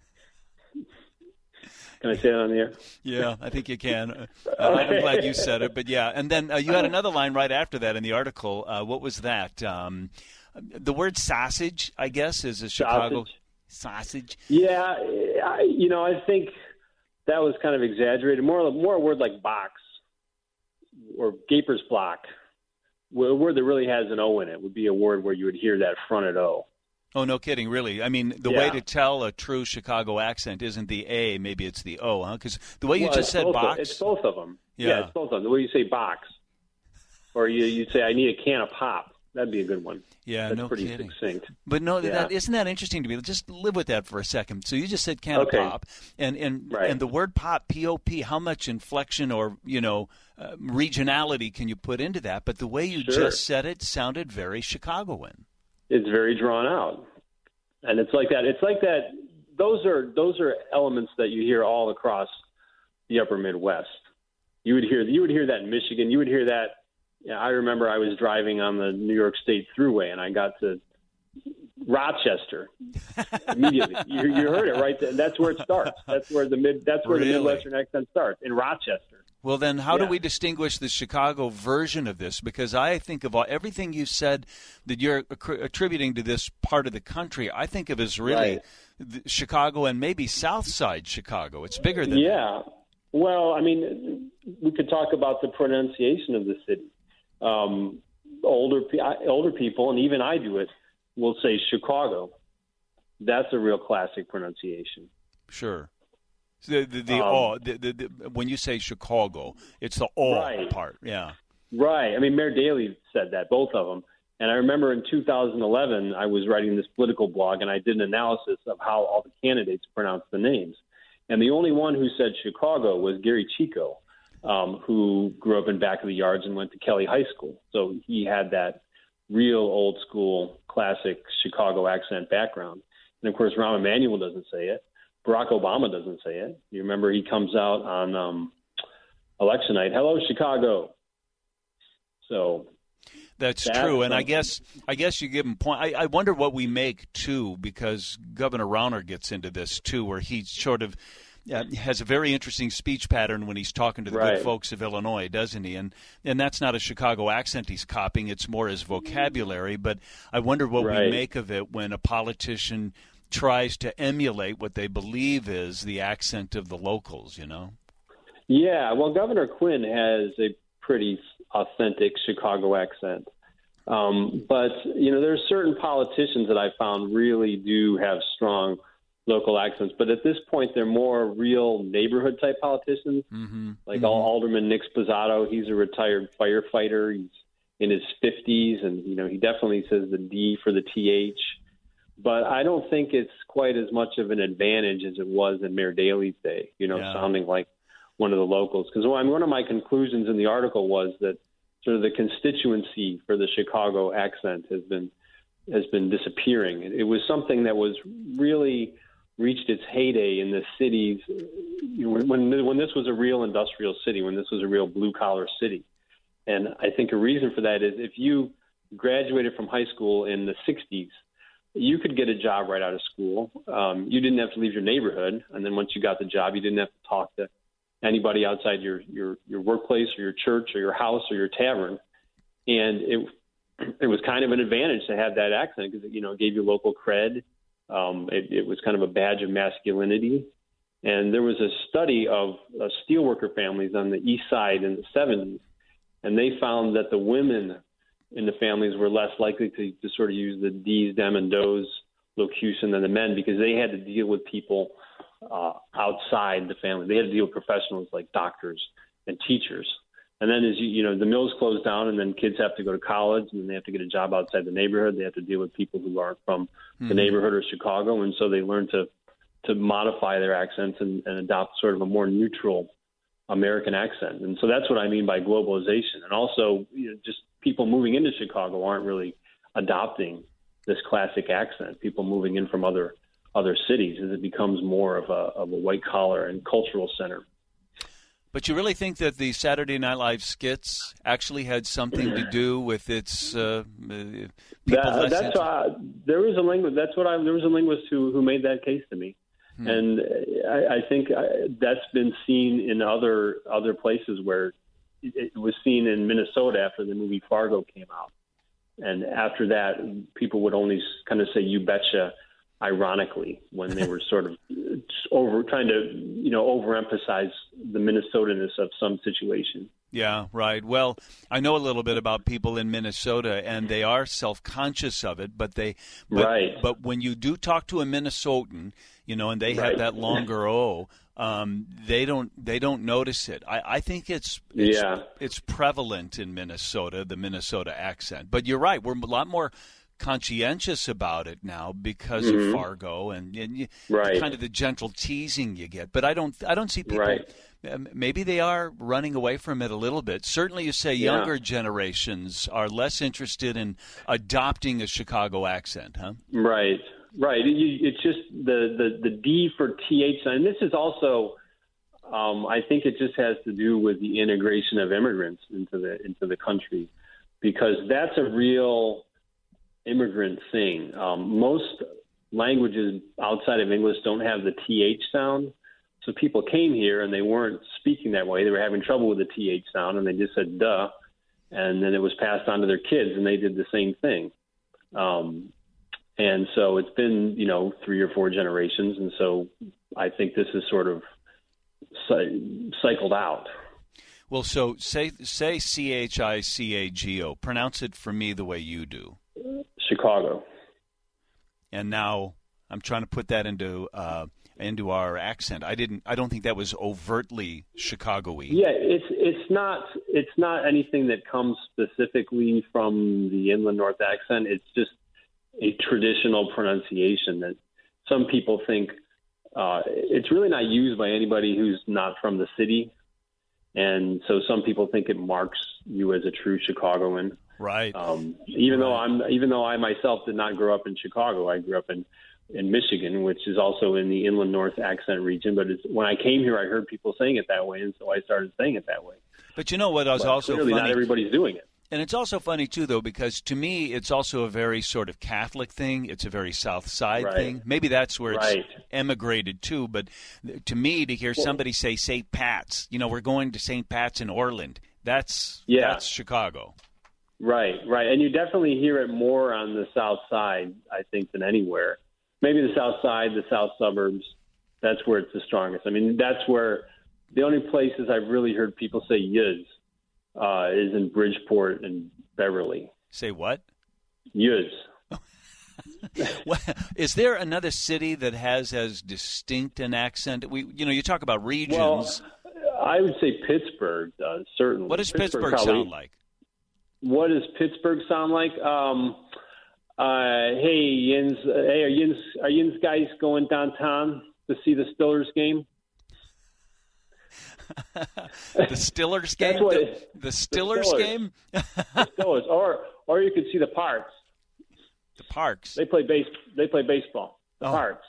Can I say that on the air? Yeah, I think you can. I'm glad you said it, but yeah. And then you had another line right after that in the article. What was that? The word sausage, I guess, is a Chicago sausage. Yeah, I think that was kind of exaggerated. More a word like box or gaper's block. A word that really has an O in it would be a word where you would hear that fronted O. Oh, no kidding, really. I mean, the way to tell a true Chicago accent isn't the A, maybe it's the O, huh? Because the way you just said box. It's both of them. Yeah, it's both of them. The way you say box. Or you'd say, I need a can of pop. That'd be a good one. Yeah, That's no pretty kidding. Succinct. But no, isn't that interesting to me? Just live with that for a second. So you just said can of pop, and the word pop, P-O-P, how much inflection or, regionality can you put into that? But the way you just said it sounded very Chicagoan. It's very drawn out. And it's like that. It's like that. Those are elements that you hear all across the upper Midwest. You would hear that in Michigan. You would hear that. Yeah, I remember I was driving on the New York State Thruway, and I got to Rochester immediately. You heard it right there. That's where it starts. That's where the Midwestern accent starts, in Rochester. Well, then how do we distinguish the Chicago version of this? Because I think of everything you said that you're attributing to this part of the country, I think of as really Chicago and maybe South Side Chicago. It's bigger than that. Well, I mean, we could talk about the pronunciation of the city. Older people, and even I do it, will say Chicago. That's a real classic pronunciation. Sure. When you say Chicago, it's the right. part. Yeah. Right. I mean, Mayor Daley said that, both of them. And I remember in 2011, I was writing this political blog, and I did an analysis of how all the candidates pronounced the names. And the only one who said Chicago was Gary Chico, who grew up in Back of the Yards and went to Kelly High School. So he had that real old school, classic Chicago accent background. And, of course, Rahm Emanuel doesn't say it. Barack Obama doesn't say it. You remember he comes out on election night, "Hello, Chicago." So that's true, and I guess you give him point. I wonder what we make too, because Governor Rauner gets into this too, where he sort of has a very interesting speech pattern when he's talking to the good folks of Illinois, doesn't he? And that's not a Chicago accent he's copying; it's more his vocabulary. But I wonder what we make of it when a politician tries to emulate what they believe is the accent of the locals. You know? Yeah. Well, Governor Quinn has a pretty authentic Chicago accent. But, you know, there's certain politicians that I found really do have strong local accents. But at this point, they're more real neighborhood type politicians. Alderman Nick Sposato. He's a retired firefighter. He's in his 50s, and, you know, he definitely says the D for the TH. But I don't think it's quite as much of an advantage as it was in Mayor Daley's day, sounding like one of the locals. Because one of my conclusions in the article was that sort of the constituency for the Chicago accent has been disappearing. It was something that was really reached its heyday in the cities when this was a real industrial city, when this was a real blue-collar city. And I think a reason for that is if you graduated from high school in the 60s, you could get a job right out of school. You didn't have to leave your neighborhood. And then once you got the job, you didn't have to talk to anybody outside your workplace or your church or your house or your tavern. And it was kind of an advantage to have that accent because, it gave you local cred. It was kind of a badge of masculinity. And there was a study of steelworker families on the east side in the 70s, and they found that the women in the families were less likely to sort of use the D's, them, and does locution than the men because they had to deal with people outside the family. They had to deal with professionals like doctors and teachers. And then as the mills close down and then kids have to go to college and then they have to get a job outside the neighborhood. They have to deal with people who aren't from the neighborhood or Chicago. And so they learn to modify their accents and adopt sort of a more neutral American accent. And so that's what I mean by globalization. And also just people moving into Chicago aren't really adopting this classic accent. People moving in from other cities as it becomes more of a white collar and cultural center. But you really think that the Saturday Night Live skits actually had something to do with its people? There was a linguist. There was a linguist who made that case to me, and I think that's been seen in other places where it was seen in Minnesota after the movie Fargo came out, and after that, people would only kind of say "you betcha." Ironically, when they were sort of trying to overemphasize the Minnesotaness of some situation. Yeah, right. Well, I know a little bit about people in Minnesota, and they are self-conscious of it. But But when you do talk to a Minnesotan, and they have that longer O, they don't notice it. I think it's prevalent in Minnesota, the Minnesota accent. But you're right. We're a lot more conscientious about it now because of Fargo and kind of the gentle teasing you get. But I don't see people. Maybe they are running away from it a little bit. Certainly, you say younger generations are less interested in adopting a Chicago accent, huh? Right. It's just the D for TH, and this is also. I think it just has to do with the integration of immigrants into the country, because that's a real immigrant thing. Most languages outside of English don't have the TH sound. So people came here and they weren't speaking that way. They were having trouble with the TH sound and they just said duh. And then it was passed on to their kids and they did the same thing. And so it's been, 3 or 4 generations. And so I think this is sort of cycled out. Well, so say Chicago. Pronounce it for me the way you do. Chicago. And now I'm trying to put that into our accent. I don't think that was overtly Chicago-y. Yeah, it's not anything that comes specifically from the Inland North accent. It's just a traditional pronunciation that some people think it's really not used by anybody who's not from the city. And so some people think it marks you as a true Chicagoan. Right. Even though I myself did not grow up in Chicago, I grew up in Michigan, which is also in the Inland North accent region. But when I came here, I heard people saying it that way, and so I started saying it that way. But you know what was also clearly funny? Not everybody's doing it. And it's also funny, too, though, because to me, it's also a very sort of Catholic thing. It's a very South Side thing. Maybe that's where it's emigrated to. But to me, to hear somebody say St. Pat's, we're going to St. Pat's in Orland, that's Chicago. Right. And you definitely hear it more on the South Side, I think, than anywhere. Maybe the South Side, the South suburbs, that's where it's the strongest. I mean, that's where the only places I've really heard people say "yuz" is in Bridgeport and Beverly. Say what? "Yuz." Is there another city that has as distinct an accent? You talk about regions. Well, I would say Pittsburgh does, certainly. What does Pittsburgh sound like? What does Pittsburgh sound like? Hey, Yins. Hey, are Yins guys going downtown to see the Stillers game? The Stillers game? The Stillers game? The Stillers. Or you could see the Parks. The Parks. They play baseball. The Parks.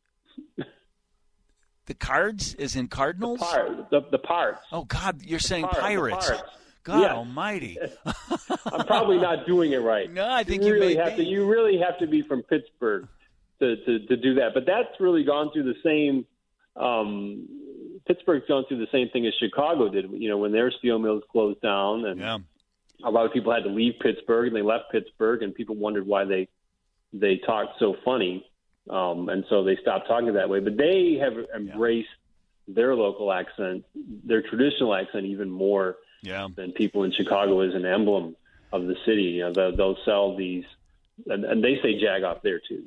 The Cards is in Cardinals? The Parks. Oh, God, you're saying Pirates. The Parks. God almighty. I'm probably not doing it right. No, I think you may have to. You really have to be from Pittsburgh to do that. But that's really gone through the same Pittsburgh's gone through the same thing as Chicago did, when their steel mills closed down, and a lot of people had to leave Pittsburgh, and they left Pittsburgh, and people wondered why they talked so funny, and so they stopped talking that way. But they have embraced their local accent, their traditional accent, even more than people in Chicago as an emblem of the city. They'll sell these, and they say "jag" there too.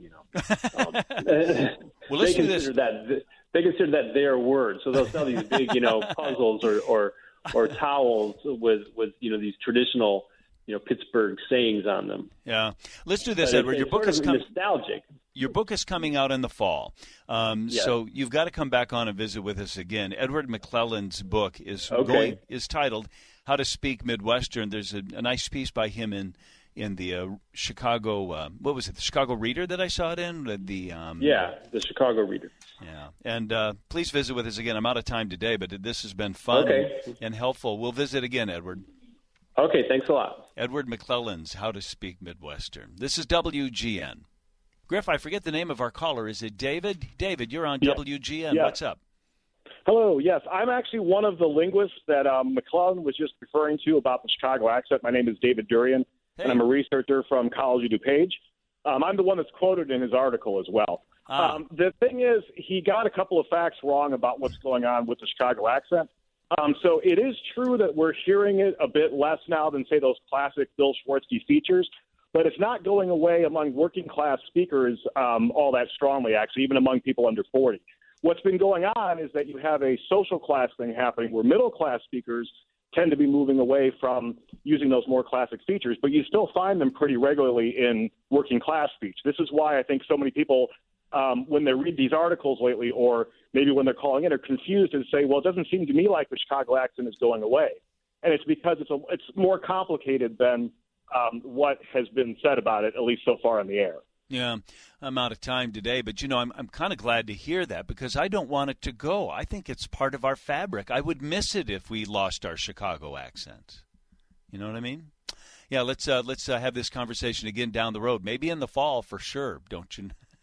Well, let's do this. They consider that their word, so they'll sell these big, puzzles or towels with these traditional, Pittsburgh sayings on them. Yeah, let's do this, Edward. Your book is nostalgic. Your book is coming out in the fall, so you've got to come back on and visit with us again. Edward McClelland's book is titled "How to Speak Midwestern." There's a nice piece by him in the Chicago, what was it, the Chicago Reader that I saw it in? The Chicago Reader. Yeah, and please visit with us again. I'm out of time today, but this has been fun and helpful. We'll visit again, Edward. Okay, thanks a lot. Edward McClelland's How to Speak Midwestern. This is WGN. Griff, I forget the name of our caller. Is it David? David, you're on WGN. Yes. What's up? Hello, yes. I'm actually one of the linguists that McClelland was just referring to about the Chicago accent. My name is David Durian. And I'm a researcher from College of DuPage. I'm the one that's quoted in his article as well. The thing is, he got a couple of facts wrong about what's going on with the Chicago accent. So it is true that we're hearing it a bit less now than, say, those classic Bill Schwartzky features, but it's not going away among working-class speakers all that strongly, actually, even among people under 40. What's been going on is that you have a social class thing happening where middle-class speakers tend to be moving away from using those more classic features, but you still find them pretty regularly in working class speech. This is why I think so many people, when they read these articles lately, or maybe when they're calling in, are confused and say, well, it doesn't seem to me like the Chicago accent is going away. And it's because it's more complicated than what has been said about it, at least so far on the air. Yeah, I'm out of time today, but, I'm kind of glad to hear that because I don't want it to go. I think it's part of our fabric. I would miss it if we lost our Chicago accent. You know what I mean? Yeah, let's have this conversation again down the road, maybe in the fall for sure, don't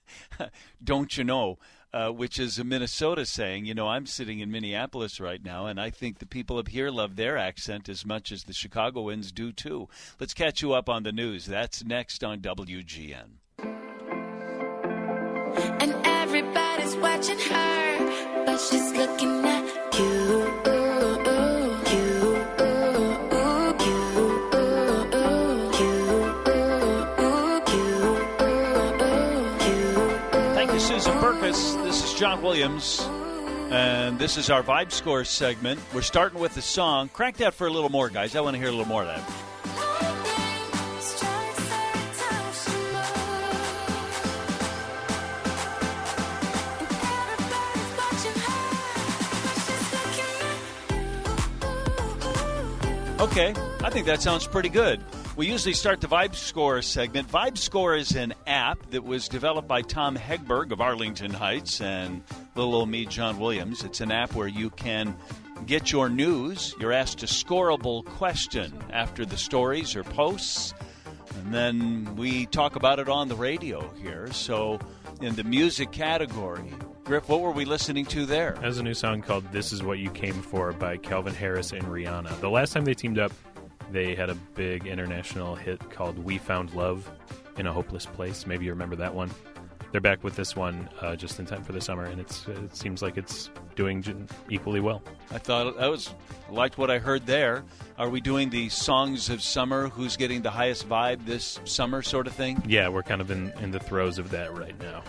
you know, which is a Minnesota saying. I'm sitting in Minneapolis right now, and I think the people up here love their accent as much as the Chicagoans do, too. Let's catch you up on the news. That's next on WGN. And everybody's watching her, but she's looking at you. John Williams, and this is our Vibe Score segment. We're starting with the song. Crank that for a little more, guys. I want to hear a little more of that. Okay, I think that sounds pretty good. We usually start the Vibe Score segment. Vibe Score is an app that was developed by Tom Hegberg of Arlington Heights and little old me, John Williams. It's an app where you can get your news. You're asked a scoreable question after the stories or posts, and then we talk about it on the radio here. So in the music category, Griff, what were we listening to there? That was a new song called This Is What You Came For by Calvin Harris and Rihanna. The last time they teamed up, they had a big international hit called We Found Love in a Hopeless Place. Maybe you remember that one. They're back with this one just in time for the summer, and it seems like it's doing equally well. I liked what I heard there. Are we doing the songs of summer, who's getting the highest vibe this summer sort of thing? Yeah, we're kind of in the throes of that right now.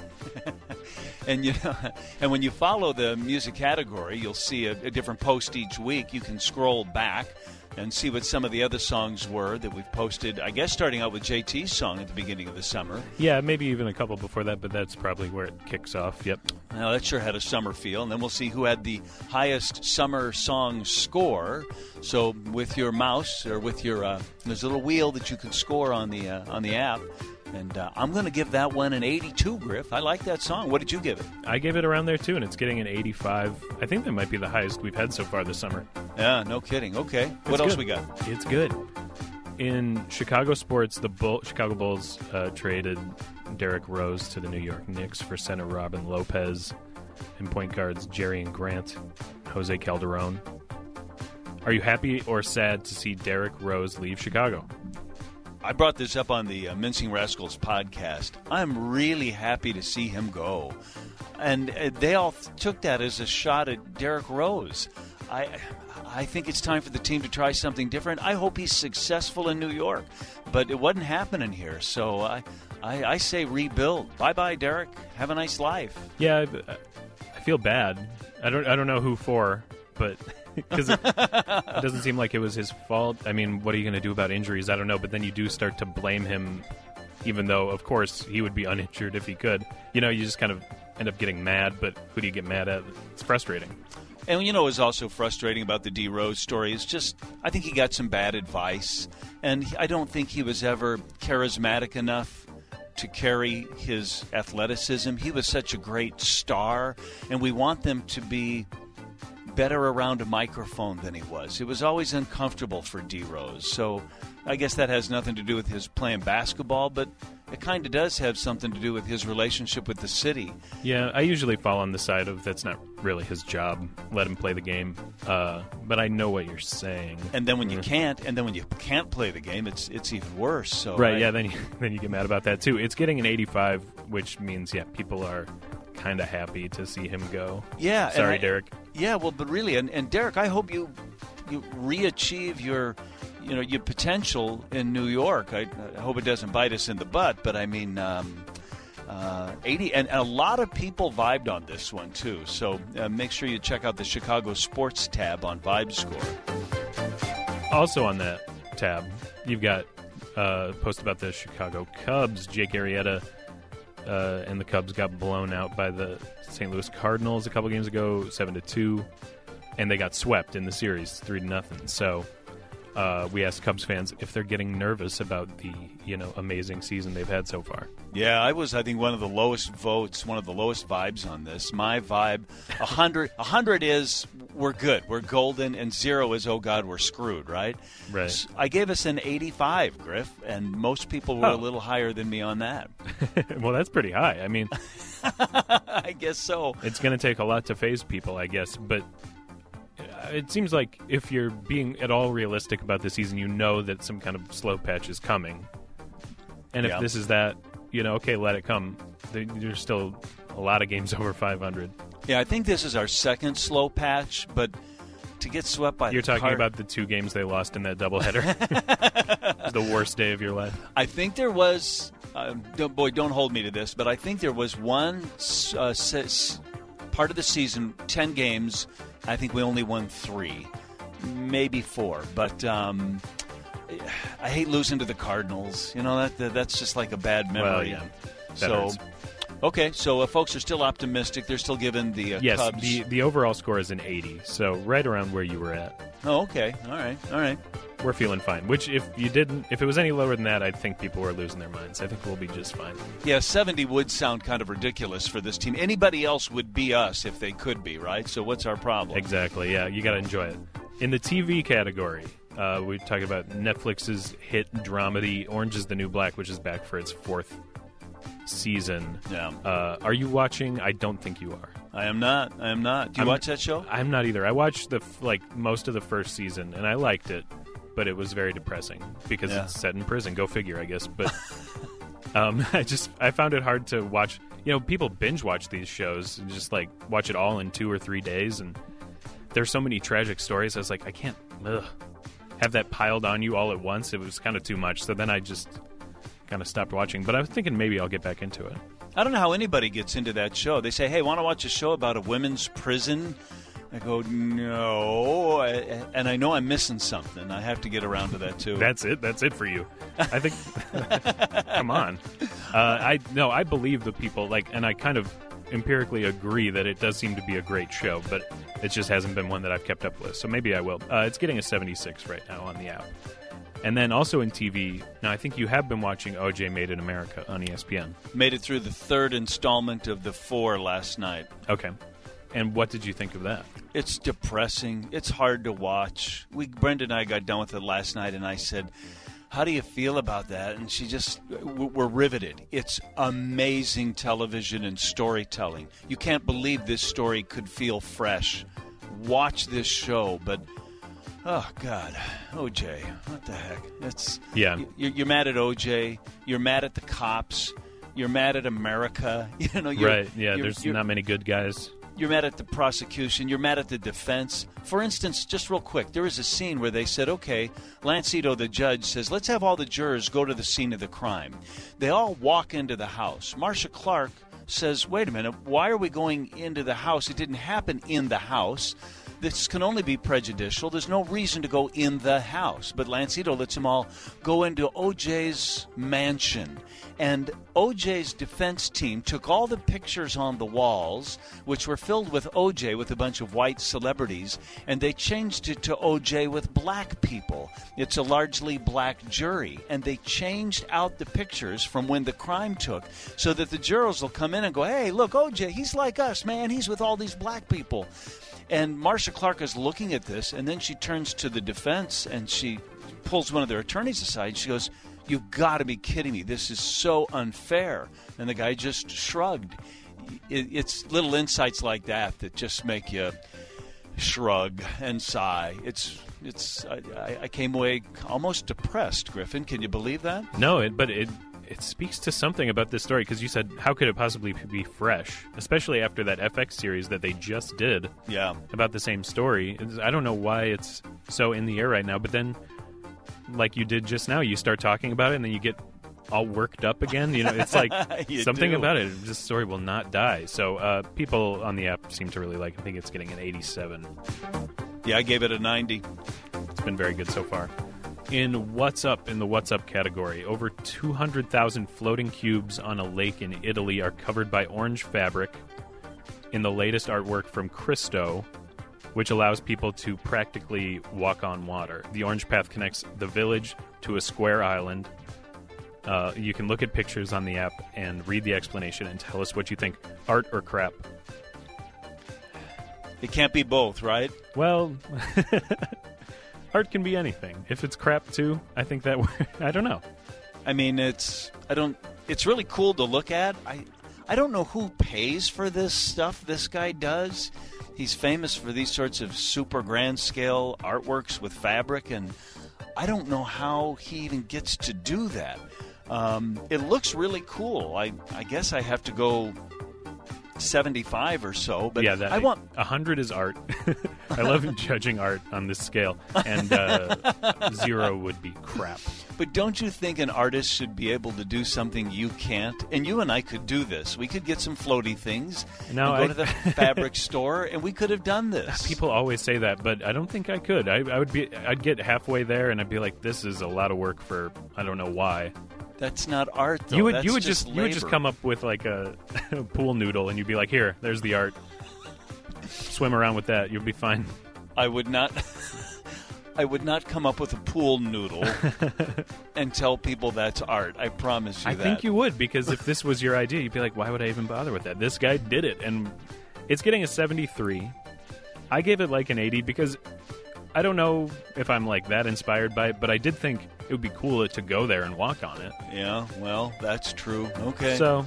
And and when you follow the music category, you'll see a different post each week. You can scroll back and see what some of the other songs were that we've posted, I guess starting out with JT's song at the beginning of the summer. Yeah, maybe even a couple before that, but that's probably where it kicks off. Yep. Now, that sure had a summer feel. And then we'll see who had the highest summer song score. So with your mouse or with your there's a little wheel that you can score on the app. And I'm going to give that one an 82, Griff. I like that song. What did you give it? I gave it around there, too, and it's getting an 85. I think that might be the highest we've had so far this summer. Yeah, no kidding. Okay. What else we got? It's good. In Chicago sports, the Chicago Bulls traded Derrick Rose to the New York Knicks for center Robin Lopez and point guards Jerry and Grant, Jose Calderon. Are you happy or sad to see Derrick Rose leave Chicago? I brought this up on the Mincing Rascals podcast. I'm really happy to see him go. And they all took that as a shot at Derrick Rose. I think it's time for the team to try something different. I hope he's successful in New York. But it wasn't happening here. So I say rebuild. Bye-bye, Derrick. Have a nice life. Yeah, I feel bad. I don't know who for, but... because it doesn't seem like it was his fault. I mean, what are you going to do about injuries? I don't know. But then you do start to blame him, even though, of course, he would be uninjured if he could. You just kind of end up getting mad, but who do you get mad at? It's frustrating. And, what's also frustrating about the D. Rose story is just, I think he got some bad advice. And I don't think he was ever charismatic enough to carry his athleticism. He was such a great star, and we want them to be better around a microphone than he was. It was always uncomfortable for D. Rose. So I guess that has nothing to do with his playing basketball, but it kind of does have something to do with his relationship with the city. Yeah, I usually fall on the side of that's not really his job. Let him play the game. But I know what you're saying. And then when you can't play the game, it's even worse. So right, yeah, then you get mad about that too. It's getting an 85, which means people are kind of happy to see him go. Yeah. Sorry, Derrick. Yeah, well, but really, and Derrick, I hope you re-achieve your potential in New York. I hope it doesn't bite us in the butt, but I mean, 80, and a lot of people vibed on this one too. So make sure you check out the Chicago Sports tab on Vibe Score. Also on that tab, you've got a post about the Chicago Cubs. Jake Arrieta and the Cubs got blown out by the St. Louis Cardinals a couple games ago, 7-2, and they got swept in the series, 3-0. So we asked Cubs fans if they're getting nervous about the amazing season they've had so far. Yeah, I think one of the lowest votes, one of the lowest vibes on this. My vibe, 100. 100 is we're good, we're golden, and 0 is oh God, we're screwed. Right. Right. So I gave us an 85, Griff, and most people were a little higher than me on that. Well, that's pretty high. I mean, I guess so. It's going to take a lot to faze people, I guess, but. It seems like if you're being at all realistic about the season, you know that some kind of slow patch is coming. And if this is that, okay, let it come. There's still a lot of games over 500. Yeah, I think this is our second slow patch, but to get swept by You're talking about the 2 games they lost in that doubleheader? The worst day of your life? I think there was, don't hold me to this, but I think there was one part of the season, 10 games. I think we only won 3, maybe 4. But I hate losing to the Cardinals. You know, that's just like a bad memory. Well, yeah. So, okay, so folks are still optimistic. They're still giving the Cubs. Yes, the overall score is an 80, so right around where you were at. Oh, okay. All right. We're feeling fine. Which, if it was any lower than that, I think people were losing their minds. I think we'll be just fine. Yeah, 70 would sound kind of ridiculous for this team. Anybody else would be us if they could be, right? So what's our problem? Exactly, yeah. You got to enjoy it. In the TV category, we talked about Netflix's hit dramedy Orange is the New Black, which is back for its 4th season. Yeah. Are you watching? I don't think you are. I am not. Do you watch that show? I'm not either. I watched most of the first season, and I liked it, but it was very depressing because it's set in prison. Go figure, I guess. But I found it hard to watch. You know, people binge watch these shows and just like watch it all in 2 or 3 days, and there's so many tragic stories. I was like, I can't have that piled on you all at once. It was kind of too much. So then I just kind of stopped watching. But I was thinking maybe I'll get back into it. I don't know how anybody gets into that show. They say, hey, want to watch a show about a women's prison? I go, no. And I know I'm missing something. I have to get around to that, too. That's it for you. I think, come on. I believe the people, and I kind of empirically agree that it does seem to be a great show, but it just hasn't been one that I've kept up with. So maybe I will. It's getting a 76 right now on the app. And then also in TV, now I think you have been watching OJ Made in America on ESPN. Made it through the 3rd installment of the 4 last night. Okay. And what did you think of that? It's depressing. It's hard to watch. Brenda and I got done with it last night, and I said, how do you feel about that? And we're riveted. It's amazing television and storytelling. You can't believe this story could feel fresh. Watch this show, but... oh, God. OJ. What the heck? You're mad at OJ. You're mad at the cops. You're mad at America. Right. Yeah, there's not many good guys. You're mad at the prosecution. You're mad at the defense. For instance, just real quick, there was a scene where they said, okay, Lance Ito, the judge, says, let's have all the jurors go to the scene of the crime. They all walk into the house. Marcia Clark says, wait a minute, why are we going into the house? It didn't happen in the house. This can only be prejudicial. There's no reason to go in the house. But Lance Ito lets them all go into OJ's mansion. And OJ's defense team took all the pictures on the walls, which were filled with OJ with a bunch of white celebrities, and they changed it to OJ with black people. It's a largely black jury. And they changed out the pictures from when the crime took so that the jurors will come in and go, hey, look, OJ, he's like us, man. He's with all these black people. And Marcia Clark is looking at this, and then she turns to the defense, and she pulls one of their attorneys aside. She goes, you've got to be kidding me. This is so unfair. And the guy just shrugged. It's little insights like that just make you shrug and sigh. I came away almost depressed, Griffin. Can you believe that? No, but it speaks to something about this story, because you said, how could it possibly be fresh? Especially after that FX series that they just did about the same story. I don't know why it's so in the air right now, but then, like you did just now, you start talking about it, and then you get all worked up again. It's like something about it. This story will not die. So people on the app seem to really like it. I think it's getting an 87. Yeah, I gave it a 90. It's been very good so far. In What's Up, in the What's Up category, over 200,000 floating cubes on a lake in Italy are covered by orange fabric in the latest artwork from Christo, which allows people to practically walk on water. The orange path connects the village to a square island. You can look at pictures on the app and read the explanation and tell us what you think. Art or crap? It can't be both, right? Well... art can be anything. If it's crap too, I think that I don't know. I mean, it's really cool to look at. I don't know who pays for this stuff this guy does. He's famous for these sorts of super grand scale artworks with fabric, and I don't know how he even gets to do that. It looks really cool. I guess I have to go 75 or so. But yeah, I want 100 is art. I love judging art on this scale, and 0 would be crap. But don't you think an artist should be able to do something you can't? And you and I could do this. We could get some floaty things and go to the fabric store, and we could have done this. People always say that, but I don't think I could. I'd get halfway there, and I'd be like, this is a lot of work for I don't know why. That's not art, though. You would just come up with like a pool noodle, and you'd be like, here, there's the art. Swim around with that. You'll be fine. I would not come up with a pool noodle and tell people that's art. I promise you that. I think you would, because if this was your idea, you'd be like, why would I even bother with that? This guy did it, and it's getting a 73. I gave it like an 80 because I don't know if I'm like that inspired by it, but I did think it would be cool to go there and walk on it. Yeah, well, that's true. Okay. So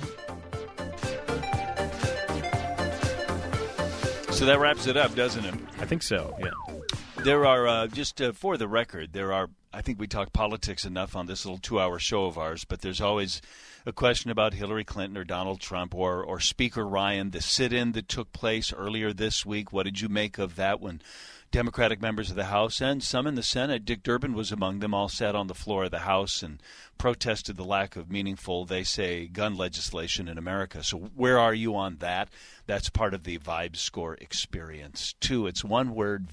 that wraps it up, doesn't it? I think so, yeah. There are, for the record, I think we talk politics enough on this little 2-hour show of ours, but there's always a question about Hillary Clinton or Donald Trump or Speaker Ryan, the sit-in that took place earlier this week. What did you make of that when Democratic members of the House and some in the Senate, Dick Durbin was among them, all sat on the floor of the House and protested the lack of meaningful, they say, gun legislation in America. So where are you on that? That's part of the Vibe Score experience, too. It's one word,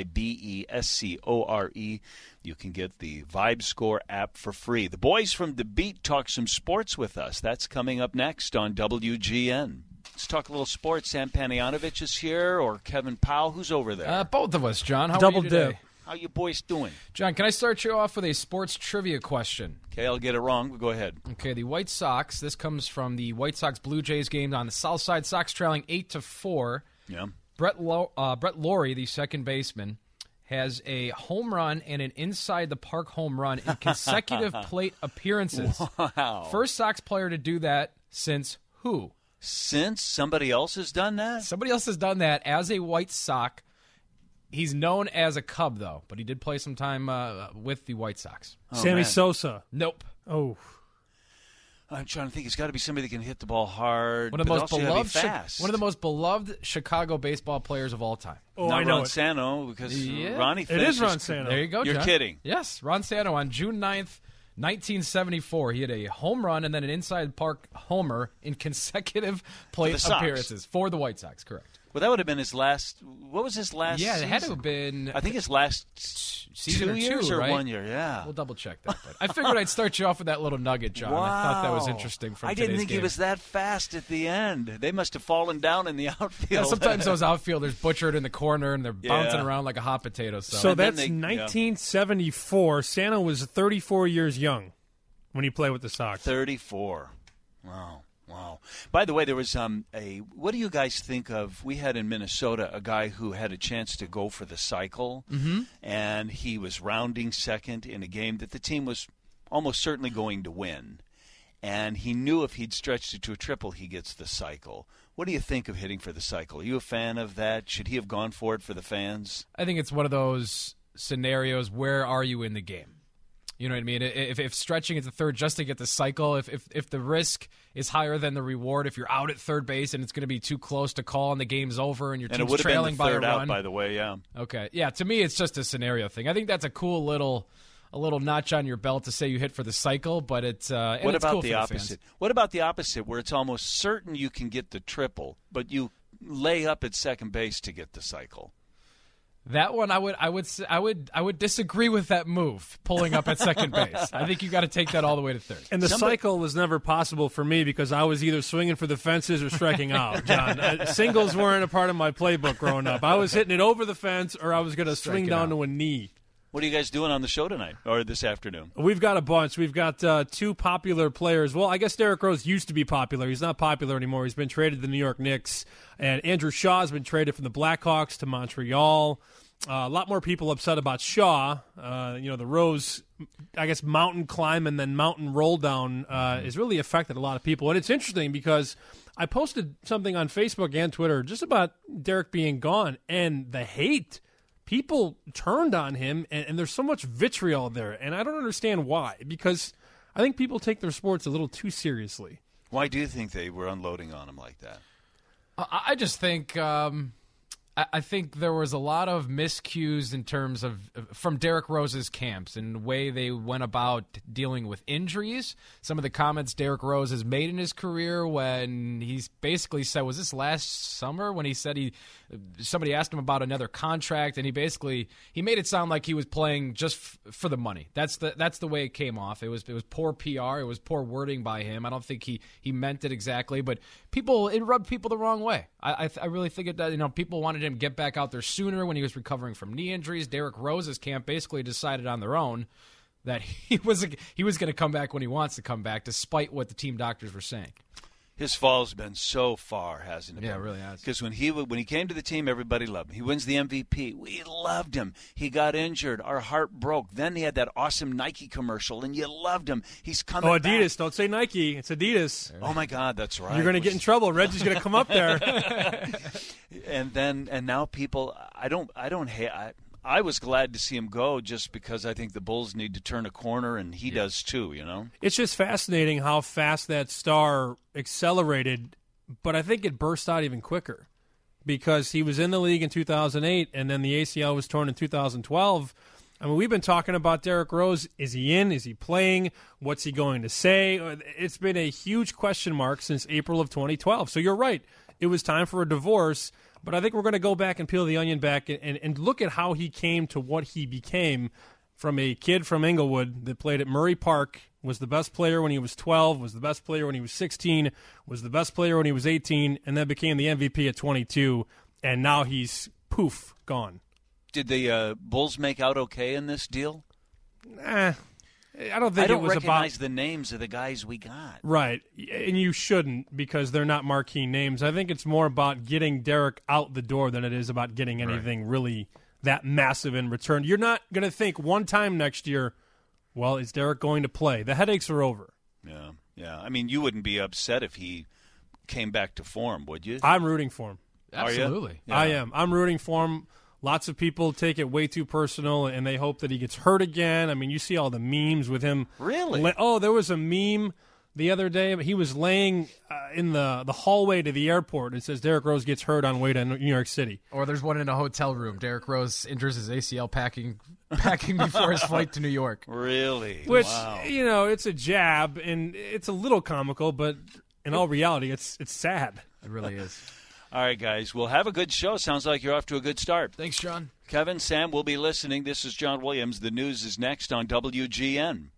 VIBESCORE. You can get the Vibe Score app for free. The boys from The Beat talk some sports with us. That's coming up next on WGN. Let's talk a little sports. Sam Panayotovich is here, or Kevin Powell. Who's over there? Both of us, John. How Double are you today? dip. How you boys doing? John, can I start you off with a sports trivia question? Okay, I'll get it wrong, but go ahead. Okay, the White Sox. This comes from the White Sox Blue Jays game on the South Side. Sox trailing 8-4. Yeah. Brett Lawrie, the second baseman, has a home run and an inside the park home run in consecutive plate appearances. Wow. First Sox player to do that since who? Since somebody else has done that? Somebody else has done that as a White Sox. He's known as a Cub, though, but he did play some time with the White Sox. Sammy Sosa. Nope. Oh. I'm trying to think. It's got to be somebody that can hit the ball hard, One of the but most also beloved, fast. one of the most beloved Chicago baseball players of all time. Oh, Not I know Ron Santo, because Yeah. Ronnie It finishes. is Ron Santo. There you go, You're John. kidding. Yes, Ron Santo on June 9th, 1974. He had a home run and then an inside park homer in consecutive plate Sox. appearances for the White Sox, correct. Well, that would have been his last. What was his last? Yeah, it had to season? have been. I think his last season 2 or years two, or right? 1 year. Yeah, We'll double check that. But I figured I'd start you off with that little nugget, John. Wow. I thought that was interesting from I didn't today's think game. he was that fast at the end. They must have fallen down in the outfield. Yeah, sometimes those outfielders butchered in the corner and they're bouncing Yeah. around like a hot potato. So And then that's they- 1974. Santa was 34 years young when he played with the Sox. 34. Wow. By the way, there was what do you guys think of? We had in Minnesota a guy who had a chance to go for the cycle, and he was rounding second in a game that the team was almost certainly going to win. And he knew if he'd stretched it to a triple, he gets the cycle. What do you think of hitting for the cycle? Are you a fan of that? Should he have gone for it for the fans? I think it's one of those scenarios, where are you in the game? You know what I mean? If stretching at the third just to get the cycle, if the risk is higher than the reward, if you're out at third base and it's going to be too close to call and the game's over and your And team's it would have been trailing the by a third run. out, by the way, yeah. Okay. Yeah, to me it's just a scenario thing. I think that's a cool little notch on your belt to say you hit for the cycle, but it's and What it's about cool the for the opposite? fans. What about the opposite, where it's almost certain you can get the triple, but you lay up at second base to get the cycle? That one, I would disagree with that move, pulling up at second base. I think you got to take that all the way to third. And the cycle was never possible for me because I was either swinging for the fences or striking out, John. Singles weren't a part of my playbook growing up. I was hitting it over the fence or I was going to swing down to a knee. What are you guys doing on the show tonight or this afternoon? We've got a bunch. We've got two popular players. Well, I guess Derrick Rose used to be popular. He's not popular anymore. He's been traded to the New York Knicks. And Andrew Shaw has been traded from the Blackhawks to Montreal. A lot more people upset about Shaw. The Rose, I guess, mountain climb and then mountain roll down has really affected a lot of people. And it's interesting because I posted something on Facebook and Twitter just about Derrick being gone and the hate. People turned on him, and there's so much vitriol there. And I don't understand why, because I think people take their sports a little too seriously. Why do you think they were unloading on him like that? I just think I think there was a lot of miscues in terms of from Derrick Rose's camps and the way they went about dealing with injuries. Some of the comments Derrick Rose has made in his career when he's basically said, was this last summer when he said somebody asked him about another contract, and he made it sound like he was playing just for the money. That's the way it came off. It was poor PR. It was poor wording by him. I don't think he meant it exactly, but it rubbed people the wrong way. I really think it does. People wanted him to get back out there sooner when he was recovering from knee injuries. Derrick Rose's camp basically decided on their own that he was going to come back when he wants to come back, despite what the team doctors were saying. His fall's been so far, hasn't it? Yeah, it really has. Because when he came to the team, everybody loved him. He wins the MVP. We loved him. He got injured. Our heart broke. Then he had that awesome Nike commercial, and you loved him. He's coming back. Adidas. Don't say Nike. It's Adidas. Oh, my God, that's right. You're going to get in trouble. Reggie's going to come up there. And now people, I was glad to see him go just because I think the Bulls need to turn a corner, and he does too, It's just fascinating how fast that star accelerated, but I think it burst out even quicker because he was in the league in 2008, and then the ACL was torn in 2012. I mean, we've been talking about Derrick Rose. Is he in? Is he playing? What's he going to say? It's been a huge question mark since April of 2012. So you're right. It was time for a divorce. But I think we're going to go back and peel the onion back and look at how he came to what he became from a kid from Inglewood that played at Murray Park, was the best player when he was 12, was the best player when he was 16, was the best player when he was 18, and then became the MVP at 22, and now he's, poof, gone. Did the Bulls make out okay in this deal? I don't think it was recognize the names of the guys we got. Right, and you shouldn't because they're not marquee names. I think it's more about getting Derrick out the door than it is about getting anything really that massive in return. You're not going to think one time next year, well, is Derrick going to play? The headaches are over. Yeah. I mean, you wouldn't be upset if he came back to form, would you? I'm rooting for him. Absolutely. Yeah. I am. I'm rooting for him. Lots of people take it way too personal, and they hope that he gets hurt again. I mean, you see all the memes with him. Really? There was a meme the other day. He was laying in the hallway to the airport. It says Derrick Rose gets hurt on way to New York City. Or there's one in a hotel room. Derrick Rose injures his ACL packing before his flight to New York. Really? Which, wow. It's a jab, and it's a little comical, but in all reality, it's sad. It really is. All right, guys. Well, have a good show. Sounds like you're off to a good start. Thanks, John. Kevin, Sam, we'll be listening. This is John Williams. The news is next on WGN.